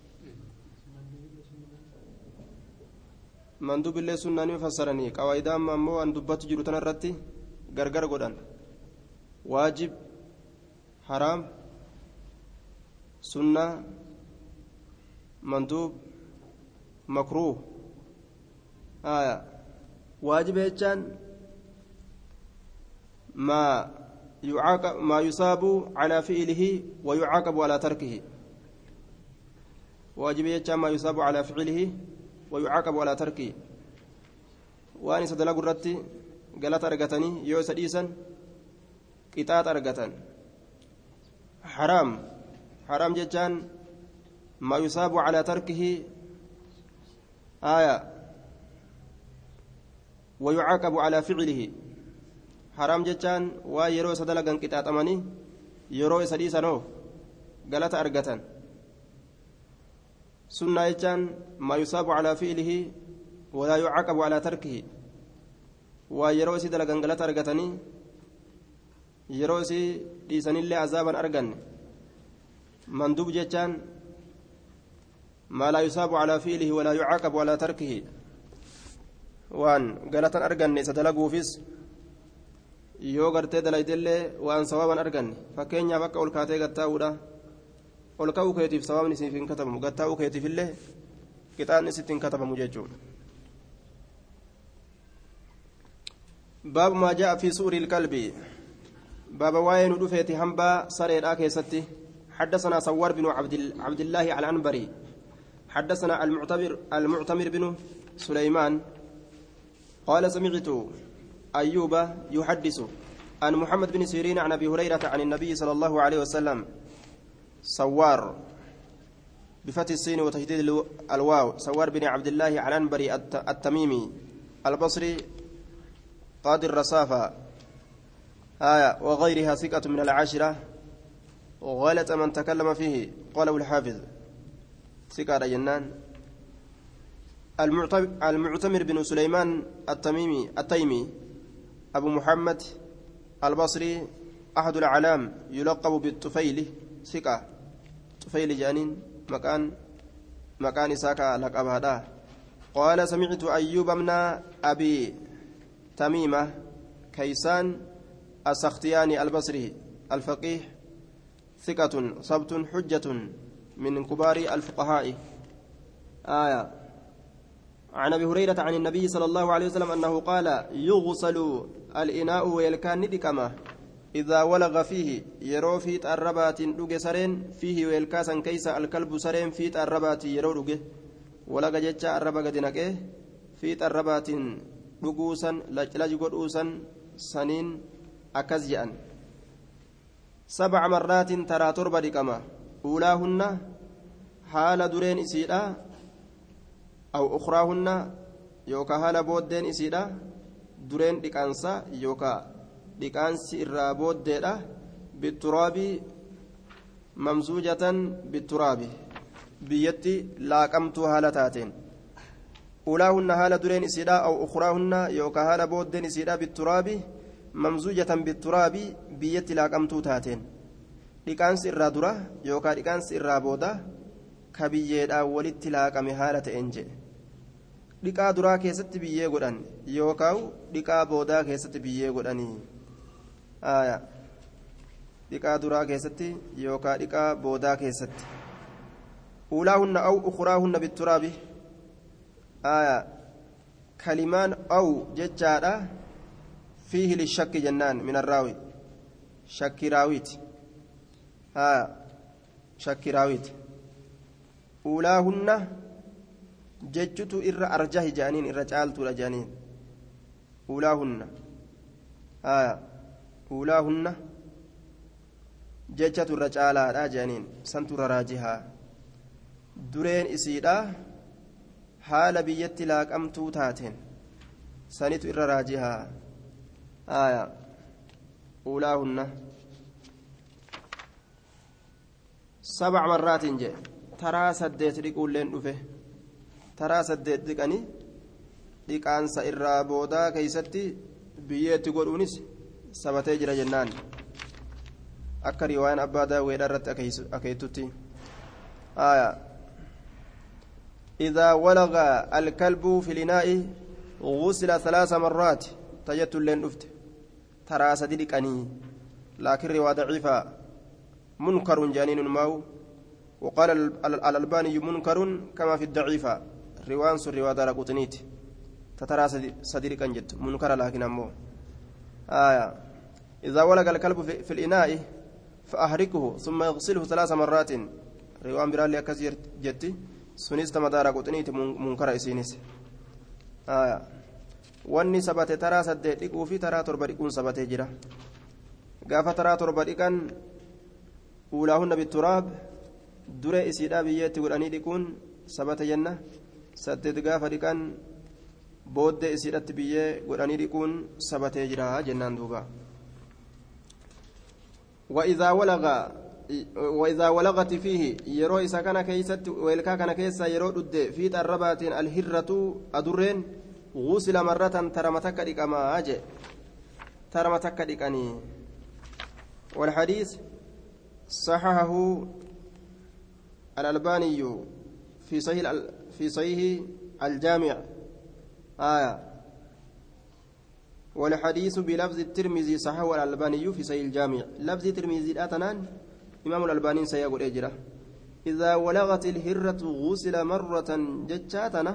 mandubillee sunnaa ni fassaranii qawaayidaan ammoo waan dubbatu jiru tanarratti gargar godhan waajib haraam sunnaa mandub makruuh aya واجب يجان ما يعاقب ما يصاب على فعله ويعاقب على تركه واجب يجان ما يصاب على فعله ويعاقب على تركه واني سدلق الرتي قالت ارغتني يو سديسا قطات ارغتن حرام حرام يجان ما يصاب على تركه آية ويعاقب على فعله حرام جتان ويرو سدلغن قطاطمني يرو سديسانو غلطه ارغتن سنة جتان ما يصاب على فعله ولا يعاقب على تركه ويرو سدلغن غلطه ارغتني يرو سي ديسن الله عذابا ارغن مندوب جتان ما لا يصاب على فعله ولا يعاقب على تركه waan galatan arganne isa dalaguufis yoo gartee dalaydellee waan sawaban arganne fakkeenyaaf akka ol kaatee gattaa'uudha ol ka'uu keetiif sawabni siif hin katabamu gattaa'uu keetiifillee qixaanni sitti hin katabamu jechuudha baabu maa jaa'a fi su'ri ilkalbi baaba waa'ee nu dhufeeti hambaa sareedhaa keessatti حدثنا سوار بن عبد الله العنبري حدثنا المعتمر المعتمر بن سليمان قال سمعت أيوب يحدث عن محمد بن سيرين عن أبي هريرة عن النبي صلى الله عليه وسلم سوار بفتح السين وتشديد الواو سوار بن عبد الله العنبري التميمي البصري قاضي الرصافة آية وغيرها ثقة من العاشرة وغلط من تكلم فيه قاله الحافظ ثقة جنان المعتمر بن سليمان التميمي التيمي أبو محمد البصري أحد العلام يلقب بالطفيل ثقة طفيل جانين مكان مكان ساكا لقب هذا قال سمعت أيوب من أبي تميمة كيسان السختياني البصري الفقيه ثقة صبت حجة من كبار الفقهاء آية عن ابي هريره عن النبي صلى الله عليه وسلم انه قال يغسل الاناء ويلكان ندكما اذا ولغ فيه يرو في تربات دوغ سرين فيه ويلكاسن كيس الكلب سرين في تربات يرو دوغ ولغ جچا الربا غدنكه في تربات دوغوسن لجلج غدوسن سنين اكزيان سبع مرات ترى تربه دكما اولاهن حال درين اسيدا أو أخراهن يوكا هالا بودين إسيدا درين ديكانسا يوكا ديكانسي إرا بوديدا بالتراب ممزوجة بالتراب بيتي لاقمتو هالا تاتين أولاهن هالا درين إسيدا أو أخراهن يوكا هالا بودين إسيدا بالتراب ممزوجة بالتراب بيتي لاقمتو تاتين ديكانسي إرا درا يوكا ديكانسي إرا بودا كبييدا ولتي لاقمي هالا تأنجي dhiqaa duraa keessatti biyyee godhan yookaan dhiqaa boodaa keessatti biyyee godhanii aayaa dhiqaa duraa keessatti yookaan dhiqaa boodaa keessatti uulaahunna aw ukhraahunna bitturaabi aayaa kalimaan aw jechaadha fiihi lishakki jennaan min arraawi shakki raawiti aayaa shakki raawiti uulaahunna jechutu irra arjahi jaaniin irra caaltuudha jaaniin uulaahunna aya uulaahunna jechatu irra caalaadha jaaniin santu irra raajihaa dureen isiidha haala biyyatti laaqamtuu taateen sanitu irra raajihaa aya uulaahunna sabع marraatiin jee taraa saddeet dhiquulleen dhufe taraa saddeet dhiqanii dhiqaansa irraa boodaa keeysatti biyyeetti godhuunis sabatee jira jennaan akka riwaayaan abbaa daawweedha irratti akeeytutti aya إذا ولغ الكلب في الإناء غسل ثلاث مرات تجت لين أفت ترى صديق أني لكن رواية ضعيفة منكر جانين ماو وقال الألباني منكر كما في الضعيفة روان سر رواية دارقطنيت تترى صديق أنجت منكر لكن أمو آية إذا ولغ الكلب في الإناء فأحركه ثم يغسله ثلاث مرات روان برالي كثير جتي sunis tama daara quxiniiti munkara isiinis wanni sabate taraa saddeet dhiquu fi taraa torba dhiquun sabatee jira gaafa taraa torba dhiqan uulaahunna bituraab dure isiidhaa biyyeetti godhanii dhiquun sabate jenna saddeet gaafa dhiqan booddee isiidhatti biyyee godhanii dhiquun sabatee jira jennaan duuba وإذا ولغ وإذا ولغت فيه يرو إذا كان كيست ويلكا كان كيسا يرو دد في الربات الهرة أدرين غسل مرة ترمتك ديكما أجي ترمتك ديكني والحديث صححه الألباني في صحيح في صحيح الجامع آية والحديث بلفظ الترمذي صححه الألباني في صحيح الجامع لفظ الترمذي الأتنان إمام الألباني سيقول إجرا إذا ولغت الهرة غسل مرة جتشاتنا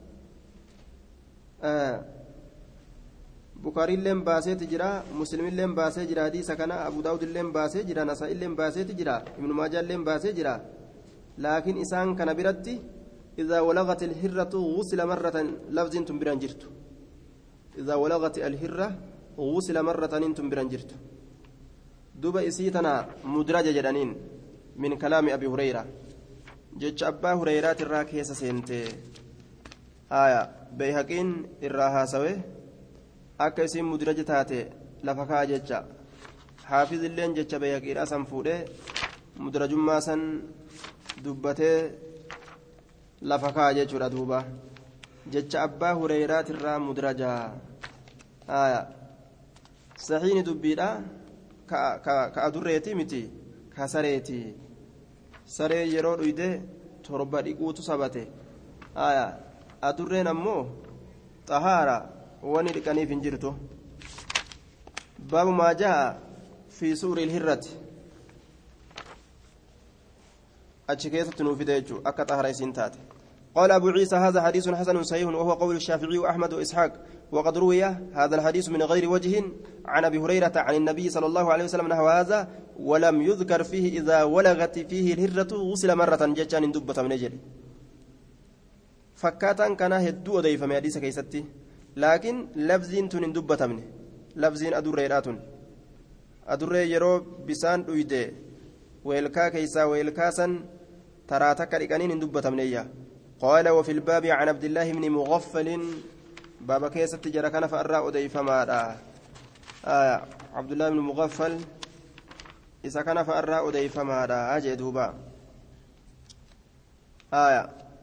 آه بخاري اللين باسيت جرا مسلم اللين باسيت جرا حديث كان أبو داود اللين باسيت جرا نسائي اللين باسيت جرا ابن ماجه اللين باسيت جرا لكن إسان كان برتي إذا ولغت الهرة غسل مرة لفظ انتم برانجرت إذا ولغت الهرة غسل مرة انتم برانجرت دوبا إسيتنا مدرجة جدانين من كلام أبي هريرة جج أبا هريرة الراكيسة سنتي آية بيهقين الراها سوي أكسي مدرجة تاتي لفكا جج حافظ اللين جج بيهقين أسم فوده مدرج ماسا دبته لفكا جج دوبا جج أبا هريرة الرا مدرجة آية صحيح دبيرا ka ka adurreeti miti ka sareeti saree yeroo dhuyde torba dhiquutu sabate aya adurreen ammoo xahaara wani dhiqaniif hin jirtu baabu maa jaa fi suuri ilhirrati achi keessatti nuu fide jechuu akka xahara isiin taate قال أبو عيسى هذا حديث حسن صحيح وهو قول الشافعي وأحمد وإسحاق وقد روي هذا الحديث من غير وجه عن أبي هريرة عن النبي صلى الله عليه وسلم نحو هذا ولم يذكر فيه إذا ولغت فيه الهرة غسل مرة جتان دبة من أجل فكاتا كان هدو ضيف من حديث كيستي لكن لفظين تن دبة منه لفظين أدريرات أدري يرو بسان ويدي ويلكا كيسا ويلكاسا تراتك لكنين دبة من إياه قال وفي الباب عن عبد الله بن مغفل بابا كيسة تجرى كان فأراء ضيف ماذا آه عبد الله بن مغفل إذا كان فأراء ضيف ماذا أجدوبا آية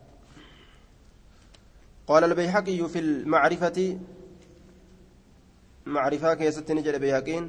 قال البيهقي في المعرفة معرفة كيسة نجر بيهقين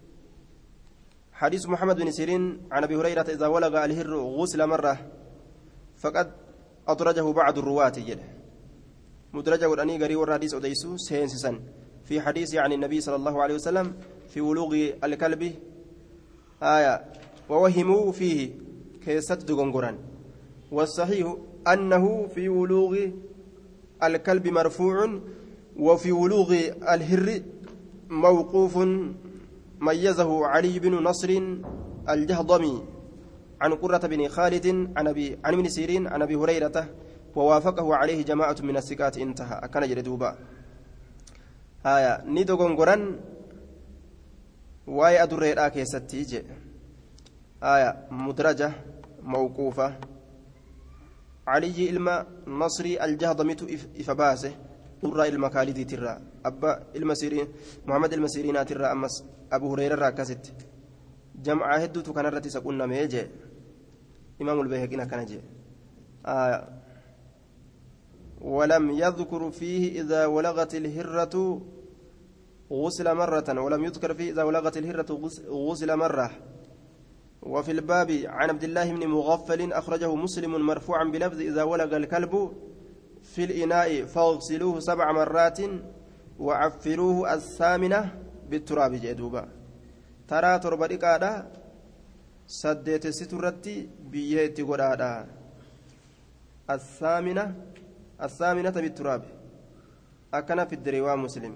حديث محمد بن سيرين عن أبي هريرة إذا ولغ الهر غسل مرة فقد أدرجه بعض الرواة جل مدرجه الأني قريب الحديث أديسو سينسسا في حديث عن النبي صلى الله عليه وسلم في ولوغ الكلب آية ووهموا فيه كيست دغنغران والصحيح أنه في ولوغ الكلب مرفوع وفي ولوغ الهر موقوف ميزه علي بن نصر الجهضمي عن قرة بن خالد عن أبي عن ابن سيرين عن أبي هريرة ووافقه عليه جماعة من الثقات انتهى أكن جلدوبا آية ندو غنغران واي أدرير آكي ستيجي آية مدرجة موقوفة علي إلما نصري الجهضميت إفباسه قرة المكالدي ترى أبا المسيرين محمد المسيرين ترى أمس أبو هريرة راكست جمع هدوت كان رتي سقولنا ميجي إمام البيهقي كان جي آه ولم يذكر فيه إذا ولغت الهرة غسل مرة ولم يذكر فيه إذا ولغت الهرة غسل مرة. وفي الباب عن عبد الله بن مغفل أخرجه مسلم مرفوعا بلفظ إذا ولغ الكلب في الإناء فاغسلوه سبع مرات وعفروه الثامنة بالتراب جدوبا. ترى تربريك هذا سديت سترتي بيتي قرادا الثامنة الثامنة بالتراب أكن في الدريوة مسلم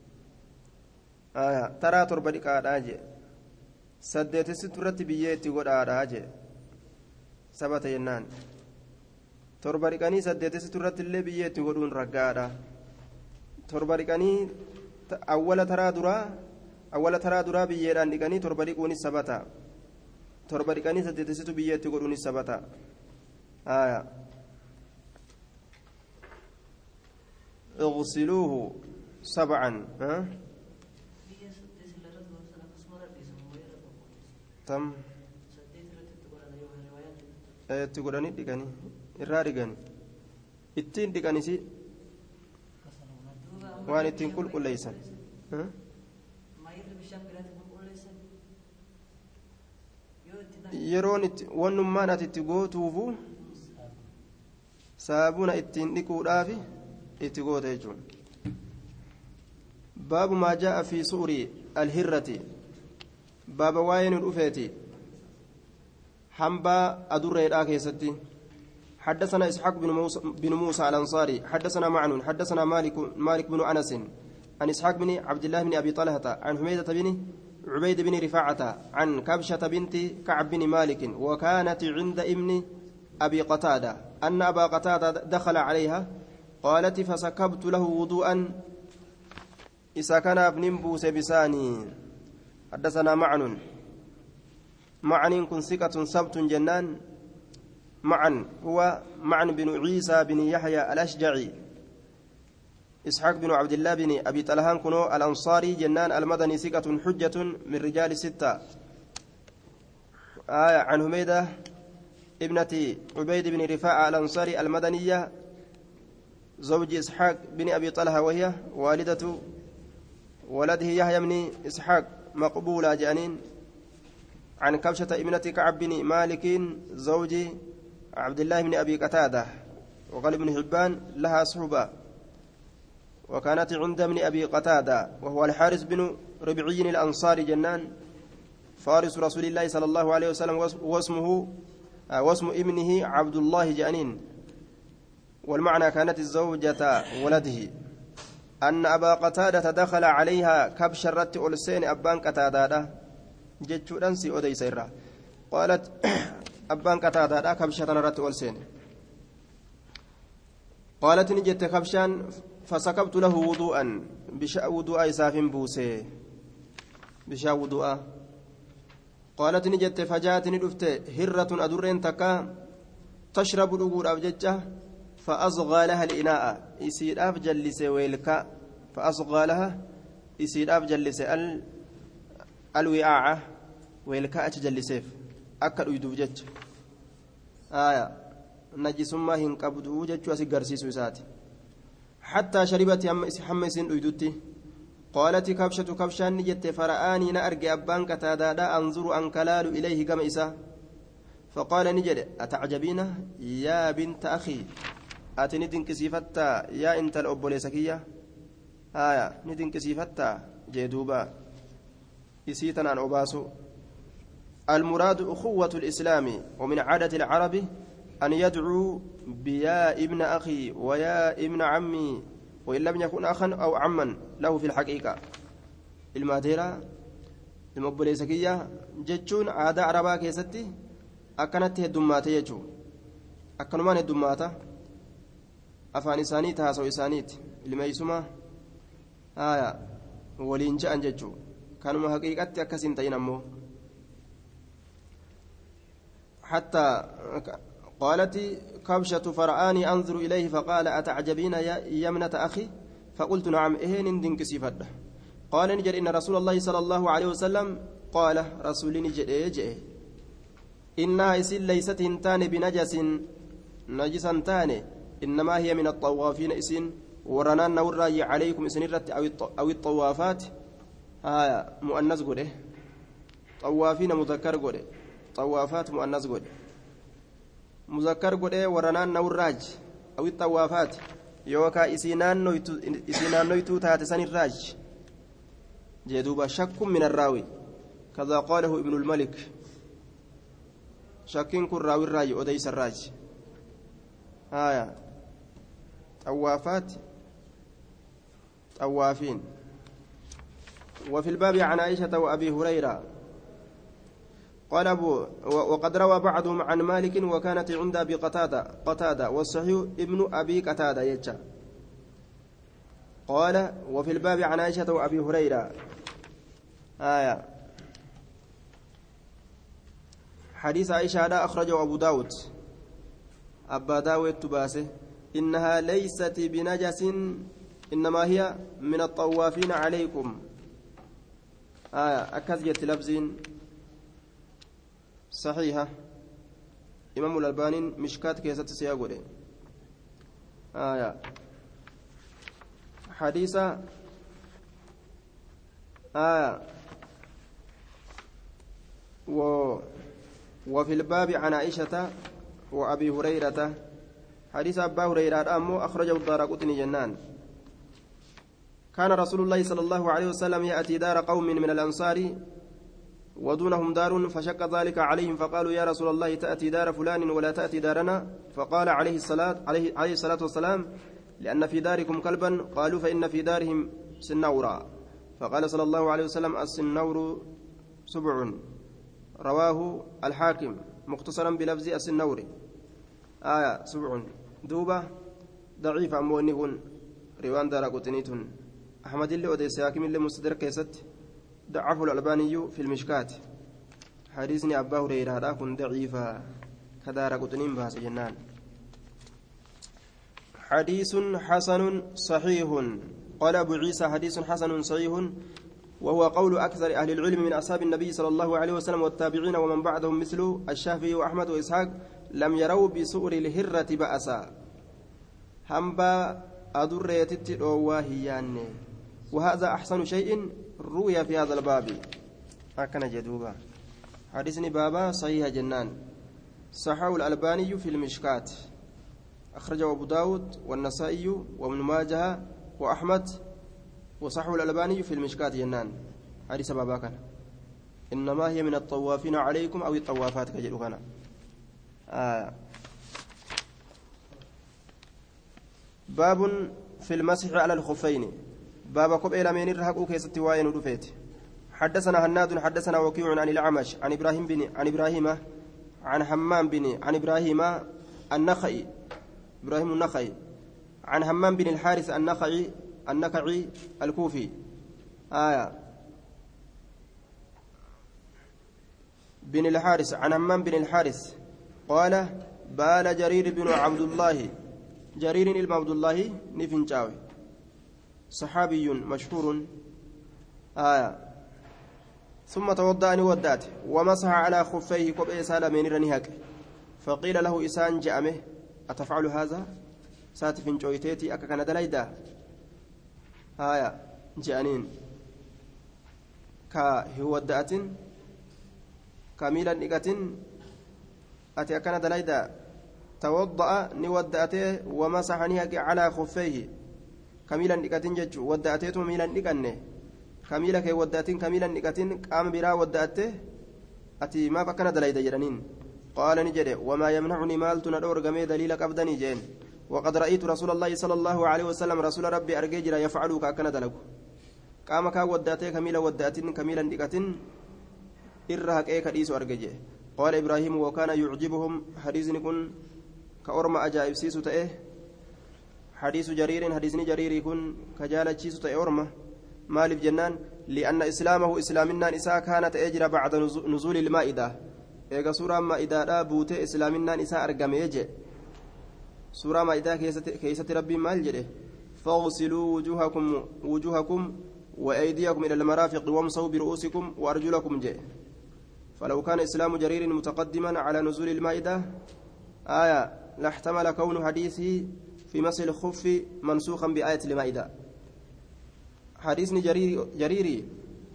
آه. ترى تربريك هذا سديت سترتي بيتي قرادا سبت ينان torbarikanii saddeetessitu irratti illee biyyeetti godhuun raggaadha torbarikanii awwala taraa duraa awwala taraa duraa biyyeedhaan dhiqanii torbarikuunis sabata torbarikanii saddeetessitu biyyeetti godhuunis sabata aya اغسلوه سبعا ها تم تقولني دقني irraa dhigan ittiin dhiqanisi waan ittiin qulqulleeysan yeroon wannummaan ati itti gootuufu saabuna ittiin dhiquudhaaf itti goote jechuun baabu maa jaa'a fi su'uri alhirrati baaba waa'ee nu dhufeeti hambaa adurreedhaa keessatti حدثنا إسحاق بن موسى, بن موسى الأنصاري حدثنا معن حدثنا مالك مالك بن أنس عن إسحاق بن عبد الله بن أبي طلحة عن حميدة بن عبيد بن رفاعة عن كبشة بنت كعب بن مالك وكانت عند ابن أبي قتادة أن أبا قتادة دخل عليها قالت فسكبت له وضوءا إذا كان ابن بوس بساني حدثنا معن معن كن ثقة سبت جنان معن هو معن بن عيسى بن يحيى الأشجعي إسحاق بن عبد الله بن أبي طلحان كنو الأنصاري جنان المدني ثقة حجة من رجال ستة آية عن هميدة ابنة عبيد بن رفاعة الأنصاري المدنية زوج إسحاق بن أبي طلحة وهي والدة ولده يحيى بن إسحاق مقبولة جانين عن كبشة ابنة كعب بن مالك زوج عبد الله بن أبي قتادة وقال ابن حبان لها صحبة وكانت عند ابن أبي قتادة وهو الحارث بن ربعي الأنصاري جنان فارس رسول الله صلى الله عليه وسلم واسمه واسم ابنه عبد الله جانين والمعنى كانت الزوجة ولده أن أبا قتادة دخل عليها كبش الرت ألسين أبان قتادة جتشوران سي أودي سيرا قالت أبان قتادة كبشة الرت ألسين قالت نجت كبشان فسكبت له وضوءا بشاء وضوء إساف بوسي بشاء وضوء قالت نجت فجاءتني دفت هرة أدرين تكا تشرب الأقول أبججة فأصغى لها الإناء يسير أفجلس ويلكا فأصغى لها يسير أفجلس ال الوعاء ويلكا أتجلسيف أكل يدوجج آية نجس ما هنقبض وجج وسيقرسيس وساتي حتى شربت حمس أيدتي قالت كبشة كبشان نجت فرآني نأرجع أبان كتادا أنظر أنكلال إليه كما إسا فقال نجد أتعجبين يا بنت أخي أتني تنكسيفتا يا أنت الأب ليسكية آية ندنكسيفتا جدوبا إسيتنا عن أباسو المراد أخوة الإسلام ومن عادة العرب أن يدعو بيا ابن أخي ويا ابن عمي وإن لم يكن أخا أو عما له في الحقيقة الماديرة المبوليسكية جتشون عادة عربا كيستي أكنت هدومات يجو أكنمان هدومات أفان إسانيت هاسو إسانيت لما يسمى آية ولين جاء جتشو كانوا حقيقة أكسين تينمو حتى قالت كبشة فرآني أنظر إليه فقال أتعجبين يا يمنة أخي فقلت نعم إهين دنك سيفده قال نجر إن رسول الله صلى الله عليه وسلم قال رسول نجر إيه إنها إسل ليست هنتان بنجس نجسا تاني إنما هي من الطوافين إسن ورنان نوري عليكم إسنرت أو الطوافات آية مؤنث قوله طوافين مذكر قوله طوافات مؤنث قوله مذكر قوله ورنان نوراج أو الطوافات يوكا إسينان نويتو إسينان نويتو تاتسان الراج جدوبا شك من الراوي كذا قاله ابن الملك شك كن راوي الراج وديس الراج آية طوافات طوافين وفي الباب عن عائشة وأبي هريرة قال أبو وقد روى بعضهم عن مالك وكانت عند أبي قتادة قتادة والصحيح ابن أبي قتادة يجا قال وفي الباب عن عائشة وأبي هريرة آية حديث عائشة هذا أخرجه أبو داود أبا داود تباسه إنها ليست بنجس إنما هي من الطوافين عليكم آية أكثر لفظين صحيحة إمام الألباني مشكات كيسة سياقوله آية حديثة آية و وفي الباب عن عائشة وأبي هريرة حديث أبا هريرة أمو أخرجه الدارقطني جنان كان رسول الله صلى الله عليه وسلم يأتي دار قوم من الأنصار ودونهم دار فشق ذلك عليهم فقالوا يا رسول الله تأتي دار فلان ولا تأتي دارنا فقال عليه الصلاة عليه, عليه الصلاة والسلام لأن في داركم كلبا قالوا فإن في دارهم سنورا فقال صلى الله عليه وسلم السنور سبع رواه الحاكم مختصرا بلفظ السنور آية سبع دوبة ضعيف أمونهن روان دار قطنيتن أحمد اللي أديس حاكم اللي مستدرك كيست ضعف الألباني في المشكات حديثني أبا هريرة هذا كن ضعيفا كدار قطنين باس جنان حديث حسن صحيح قال أبو عيسى حديث حسن صحيح وهو قول أكثر أهل العلم من أصحاب النبي صلى الله عليه وسلم والتابعين ومن بعدهم مثل الشافعي وأحمد وإسحاق لم يروا بسؤر الهرة بأسا همبا أدريت الواهيان وهذا أحسن شيء روي في هذا الباب هكذا جدوبا حديثني بابا صحيح جنان صححه الألباني في المشكات أخرجه أبو داود والنسائي وابن ماجه وأحمد وصححه الألباني في المشكات جنان حديث بابا كان إنما هي من الطوافين عليكم أو الطوافات كجدوبنا آه. باب في المسح على الخفين باب كبئ لمن الرهقوا كيست واين ودفيت حدثنا هناد حدثنا وكيع عن الأعمش عن إبراهيم بن عن إبراهيم عن حمام بن عن إبراهيم النخعي إبراهيم النخعي عن حمام بن الحارث النخعي النخعي الكوفي آية بن الحارث عن حمام بن الحارث قال بال جرير بن عبد الله جرير بن عبد الله نفنجاوي صحابي مشهور آية ثم توضأ ودات ومسح على خفيه كبئ سالمين رنهك فقيل له إسان جأمه أتفعل هذا ساتف جويتيتي أككن دليدا آية جانين كهودات كاميلا نقة أتي أكن دليدا توضأ نودأته ومسح نهك على خفيه كاميلا نقة جج ودأته ميلا نقنه كاميلا كي ودأتين كاميلا نقة قام برا ودأته أتي ما فكنا دليدا جرانين قال نجري وما يمنعني مالت ندور قمي دليلك أبدني جين وقد رأيت رسول الله صلى الله عليه وسلم رسول ربي أرججر يفعل كأكنا دلق قام كا ودأته كاميلا ودأتين كاميلا نقة إرهك إيه كديس أرججه قال إبراهيم وكان يعجبهم حديث نكون كأرما أجائب سيسو تأه حديث جرير حديث جرير يكون كجالة سيسو تأه أرما مالف جنان لأن إسلامه إسلامنا نساء كانت أجرى بعد نزول المائدة إيجا سورة مائدة لا بوت إسلامنا نساء أرقم يجي سورة مائدة كيسة ربي مال جده فاغسلوا وجوهكم وجوهكم وأيديكم إلى المرافق وامسحوا برؤوسكم وأرجلكم جي فلو كان إسلام جرير متقدما على نزول المائدة آية لاحتمل كون حديثه في مسح الخف منسوخا بآية المائدة حديث جريري, جريري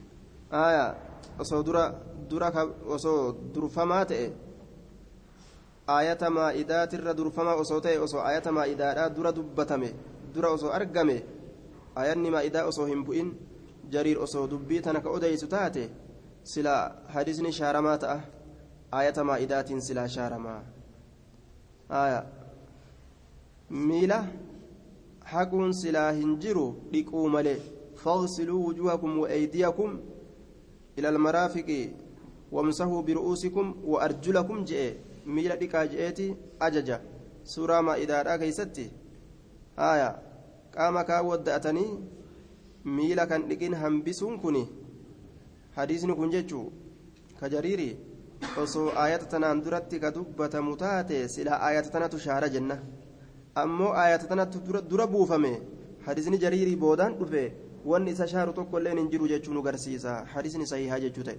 آية osoo dura dura osoo durfamaa ta'e aayata maa'idaatirra durfamaa osoo ta'e osoo aayata maa'idaadhaa dura dubbatame dura osoo argame aayanni maa'idaa osoo hin bu'in jariir osoo dubbii tana ka odeysu taate silaa hadisni shaaramaa ta'a aayata maa'idaatiin silaa shaaramaa aaya miila haquun silaa hin jiru dhiquu malee fagsiluu wujuhakum wa aydiyakum إلى المرافق وامسحوا برؤوسكم وأرجلكم جئ ميلا ديكا جئتي أججا سورة ما إذا رأى ستي آية قام كاود أتني ميلا كان لكن همبسون كني حديثني كن جيتشو كجريري osoo aayata tanaan duratti ka dubbatamu taate silaa aayata tanatu shaara jenna ammoo aayata tanatu dura buufame hadisni jariirii boodaan dhufe wanni isa shaaru tokko illee hin jiru jechuun agarsiisa hadisni sahihaa jechuu ta'e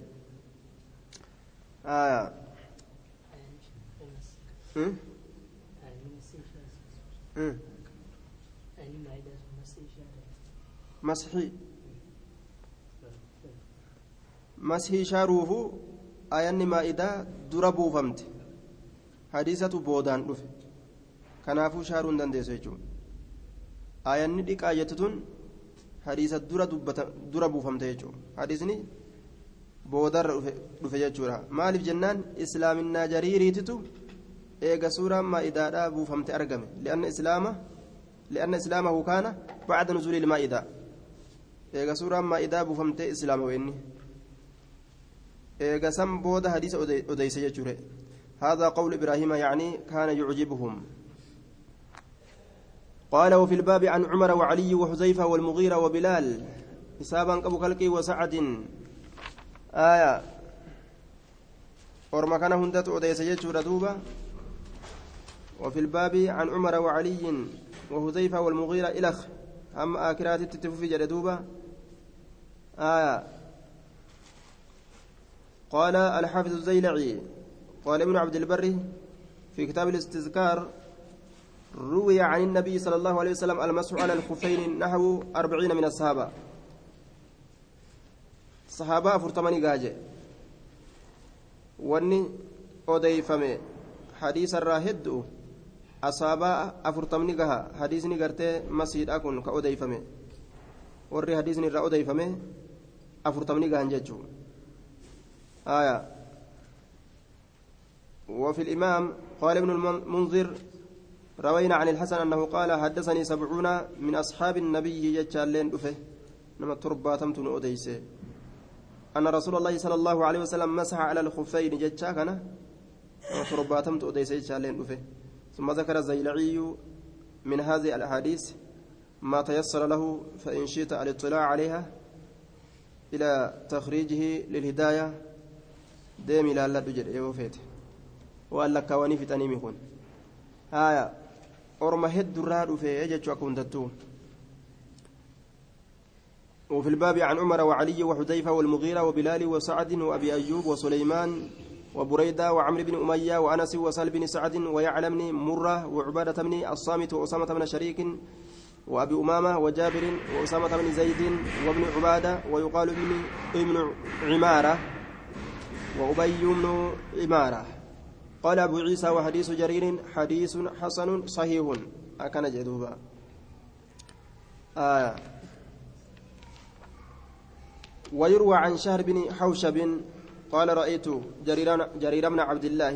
aya masxii masxii shaaruufu ayanni maa'idaa dura buufamte hadisatu boodaan dhufe kanaafuu shaaruu hin dandeessu jechuudha ayanni dhiqaa jettutun hadiisa dura dubbata dura buufamte jechuudha hadiisni boodarra dhufe jechuudha maaliif jennaan islaaminaa jariiriititu eega suuraan maa'idaadhaa buufamte argame li'anna islaama li'anna islaamahu kaana bacda nuzuulil maa'idaa eega suuraan maa'idaa buufamte islaama weenni eega san booda hadiisa odeyse jechuudha هذا قول إبراهيم يعني كان يعجبهم قال وفي الباب عن عمر وعلي وحذيفة والمغيرة وبلال حسابا أبو كلكي وسعد آية ورما كان هندت أديس يجور دوبا وفي الباب عن عمر وعلي وحذيفة والمغيرة إلخ أما آكرات التتفوف جردوبا آية قال الحافظ الزيلعي قال ابن عبد البر في كتاب الاستذكار روي عن النبي صلى الله عليه وسلم المسح على الخفين نحو أربعين من الصحابة صحابة فرطماني قاجة واني أضيفمي حديث الراهد أصابة أفرطمني قها حديثني قرتي مسيد أكون كأضيفمي وري حديثني را أضيفمي أفرطمني قهن ججو آية وفي الإمام قال ابن المنذر روينا عن الحسن أنه قال حدثني سبعون من أصحاب النبي يجعلين أفه نما ترباتمت أديسه أن رسول الله صلى الله عليه وسلم مسح على الخفين جتشاكنا نما ترباتمت أديسه يجعلين أفه ثم ذكر الزيلعي من هذه الأحاديث ما تيسر له فإن شئت الاطلاع عليها إلى تخريجه للهداية ديم إلى الله دجر يوفيته وقال لك كواني في تنيم يكون آية أرمى هد الراد في أجج وكون تتو وفي الباب عن عمر وعلي وحذيفة والمغيرة وبلال وسعد وأبي أيوب وسليمان وبريدة وعمرو بن أمية وأنس وسهل بن سعد ويعلى بن مرة وعبادة بن الصامت وأسامة بن شريك وأبي أمامة وجابر وأسامة بن زيد وابن عبادة ويقال ابن ابن عمارة وأبي بن عمارة قال أبو عيسى وحديث جرير حديث حسن صحيح أكن جدوبا آه. ويروى عن شهر بن حوشب قال رأيت جرير بن عبد الله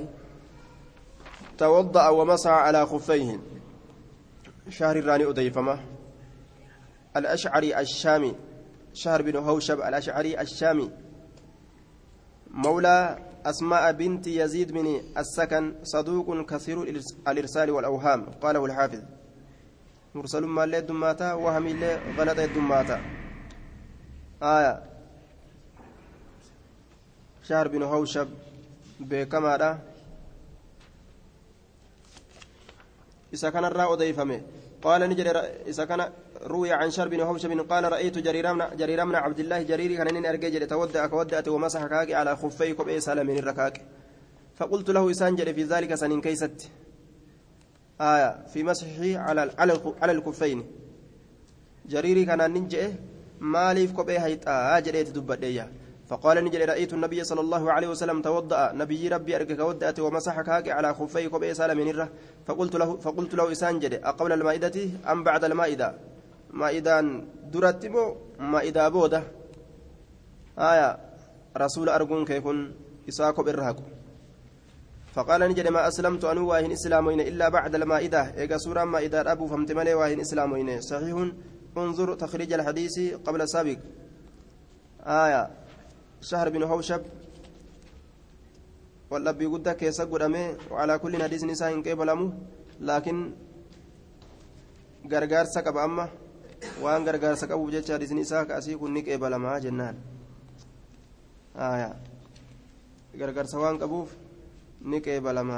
توضأ ومسح على خفيه شهر الراني أضيفمه الأشعري الشامي شهر بن حوشب الأشعري الشامي مولى أسماء بنت يزيد بن السكن صدوق كثير الإرسال والأوهام قاله الحافظ مرسل ما لي دماتا وهم لي غلط دماتا آية شهر بن حوشب بكمارة إذا كان الراء ضيفمه قال نجري إذا كان روي عن شرب بن حوشب قال رأيت جرير من عبد الله جريري كان أرجع تودع كودعت ومسح كاك على خفيك بإسال من الركاك فقلت له إسانجر في ذلك سنين كيست آية في مسحه على على على الكفين جريري كان ننجئ مالي في كبه هيت آجريت دبدية فقال نجري رأيت النبي صلى الله عليه وسلم توضأ نبي ربي أركك ودأت ومسح كاك على خفيه كبئ سال من الره فقلت له فقلت له إسان جري أقبل المائدة أم بعد المائدة مائدة درتمو مائدة بودة آية رسول أرجون كيكون إساكو بالرهق فقال نجري ما أسلمت أنو واهن إسلامين إلا بعد المائدة إيجا سورة مائدة أبو فهمت مالي واهن إسلامين صحيح انظر تخريج الحديث قبل السابق آية شهر بن هوشب والأبي قد كيسا قدامي وعلى كل حديث نساء قبلمو لكن غرغار سكب أما وان غرغار سكب وجدت حديث نساء كأسي كن قبلما جنان آية غرغار سوان قبوف نقبلما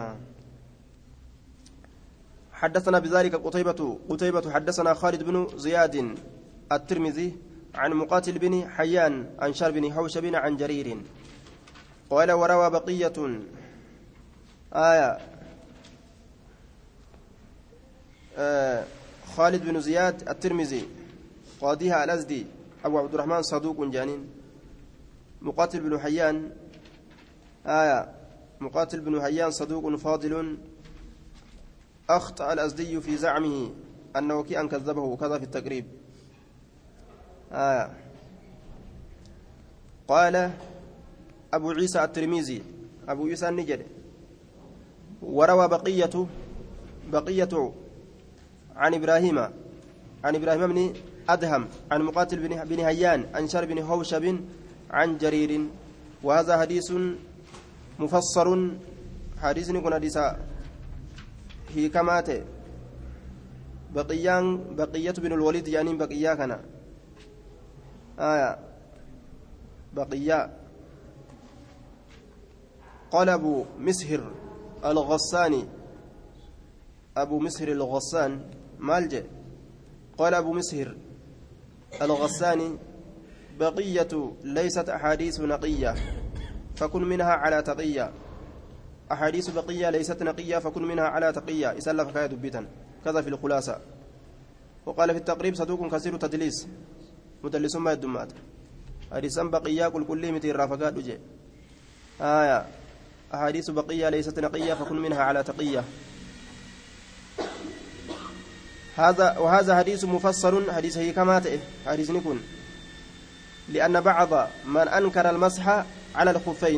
حدثنا بذلك قتيبة قتيبة حدثنا خالد بن زياد الترمذي عن مقاتل بن حيان عن شر بن حوشب عن جرير قال وروى بقية آية آه خالد بن زياد الترمذي قاضيها الأزدي أبو عبد الرحمن صدوق جانين مقاتل بن حيان آية مقاتل بن حيان صدوق فاضل أخطأ الأزدي في زعمه أنه كي أن كذبه وكذا في التقريب آه. قال أبو عيسى الترمذي أبو عيسى النجد وروى بقية بقية عن إبراهيم عن إبراهيم بن أدهم عن مقاتل بن, بن هيان عن شر بن هوشب عن جرير وهذا حديث مفسر حديث نكون حديثا هي كمات بقيان بقية بن الوليد يعني بقية كان آية بقية قال أبو مسهر الغساني أبو مسهر الغسان مالجئ قال أبو مسهر الغساني بقية ليست أحاديث نقية فكن منها على تقية أحاديث بقية ليست نقية فكن منها على تقية إسلف كاية دبيتا كذا في الخلاصة وقال في التقريب صدوق كثير تدليس مدلس ما الدمات حديثا بقية كل كل متي رافقات وجه آية أحاديث بقية ليست نقية فكن منها على تقية هذا وهذا حديث مفسر حديث هي كما حديث نكون لأن بعض من أنكر المسح على الخفين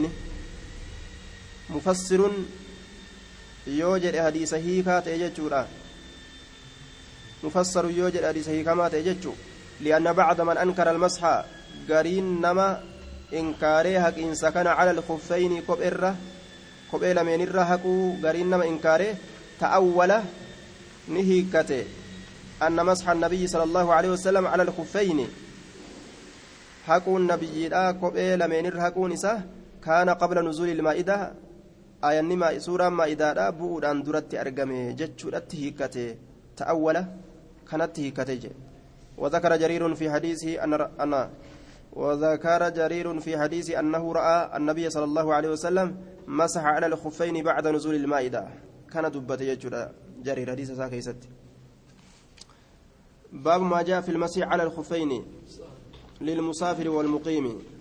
مفسر يوجد حديث هي كات يجتورا مفسر يوجد حديث هي كما تجتو لأن بعض من أنكر المسح قرين نما إنكاره حق إن سكن على الخفين كبئرة كبئر من الرهق قرين نما إنكاره تأول نهيكته أن مسح النبي صلى الله عليه وسلم على الخفين حق النبي لا كبئر من الرهق نساه كان قبل نزول المائدة آية نما سورة مائدة لا بؤد أن درت أرقمي جتشو هيكته تأول كانت هيكته وذكر جرير في حديثه أن أن وذكر جرير في حديثه أنه رأى النبي صلى الله عليه وسلم مسح على الخفين بعد نزول المائدة كان دبت يجر جرير حديث ساكيست باب ما جاء في المسح على الخفين للمسافر والمقيم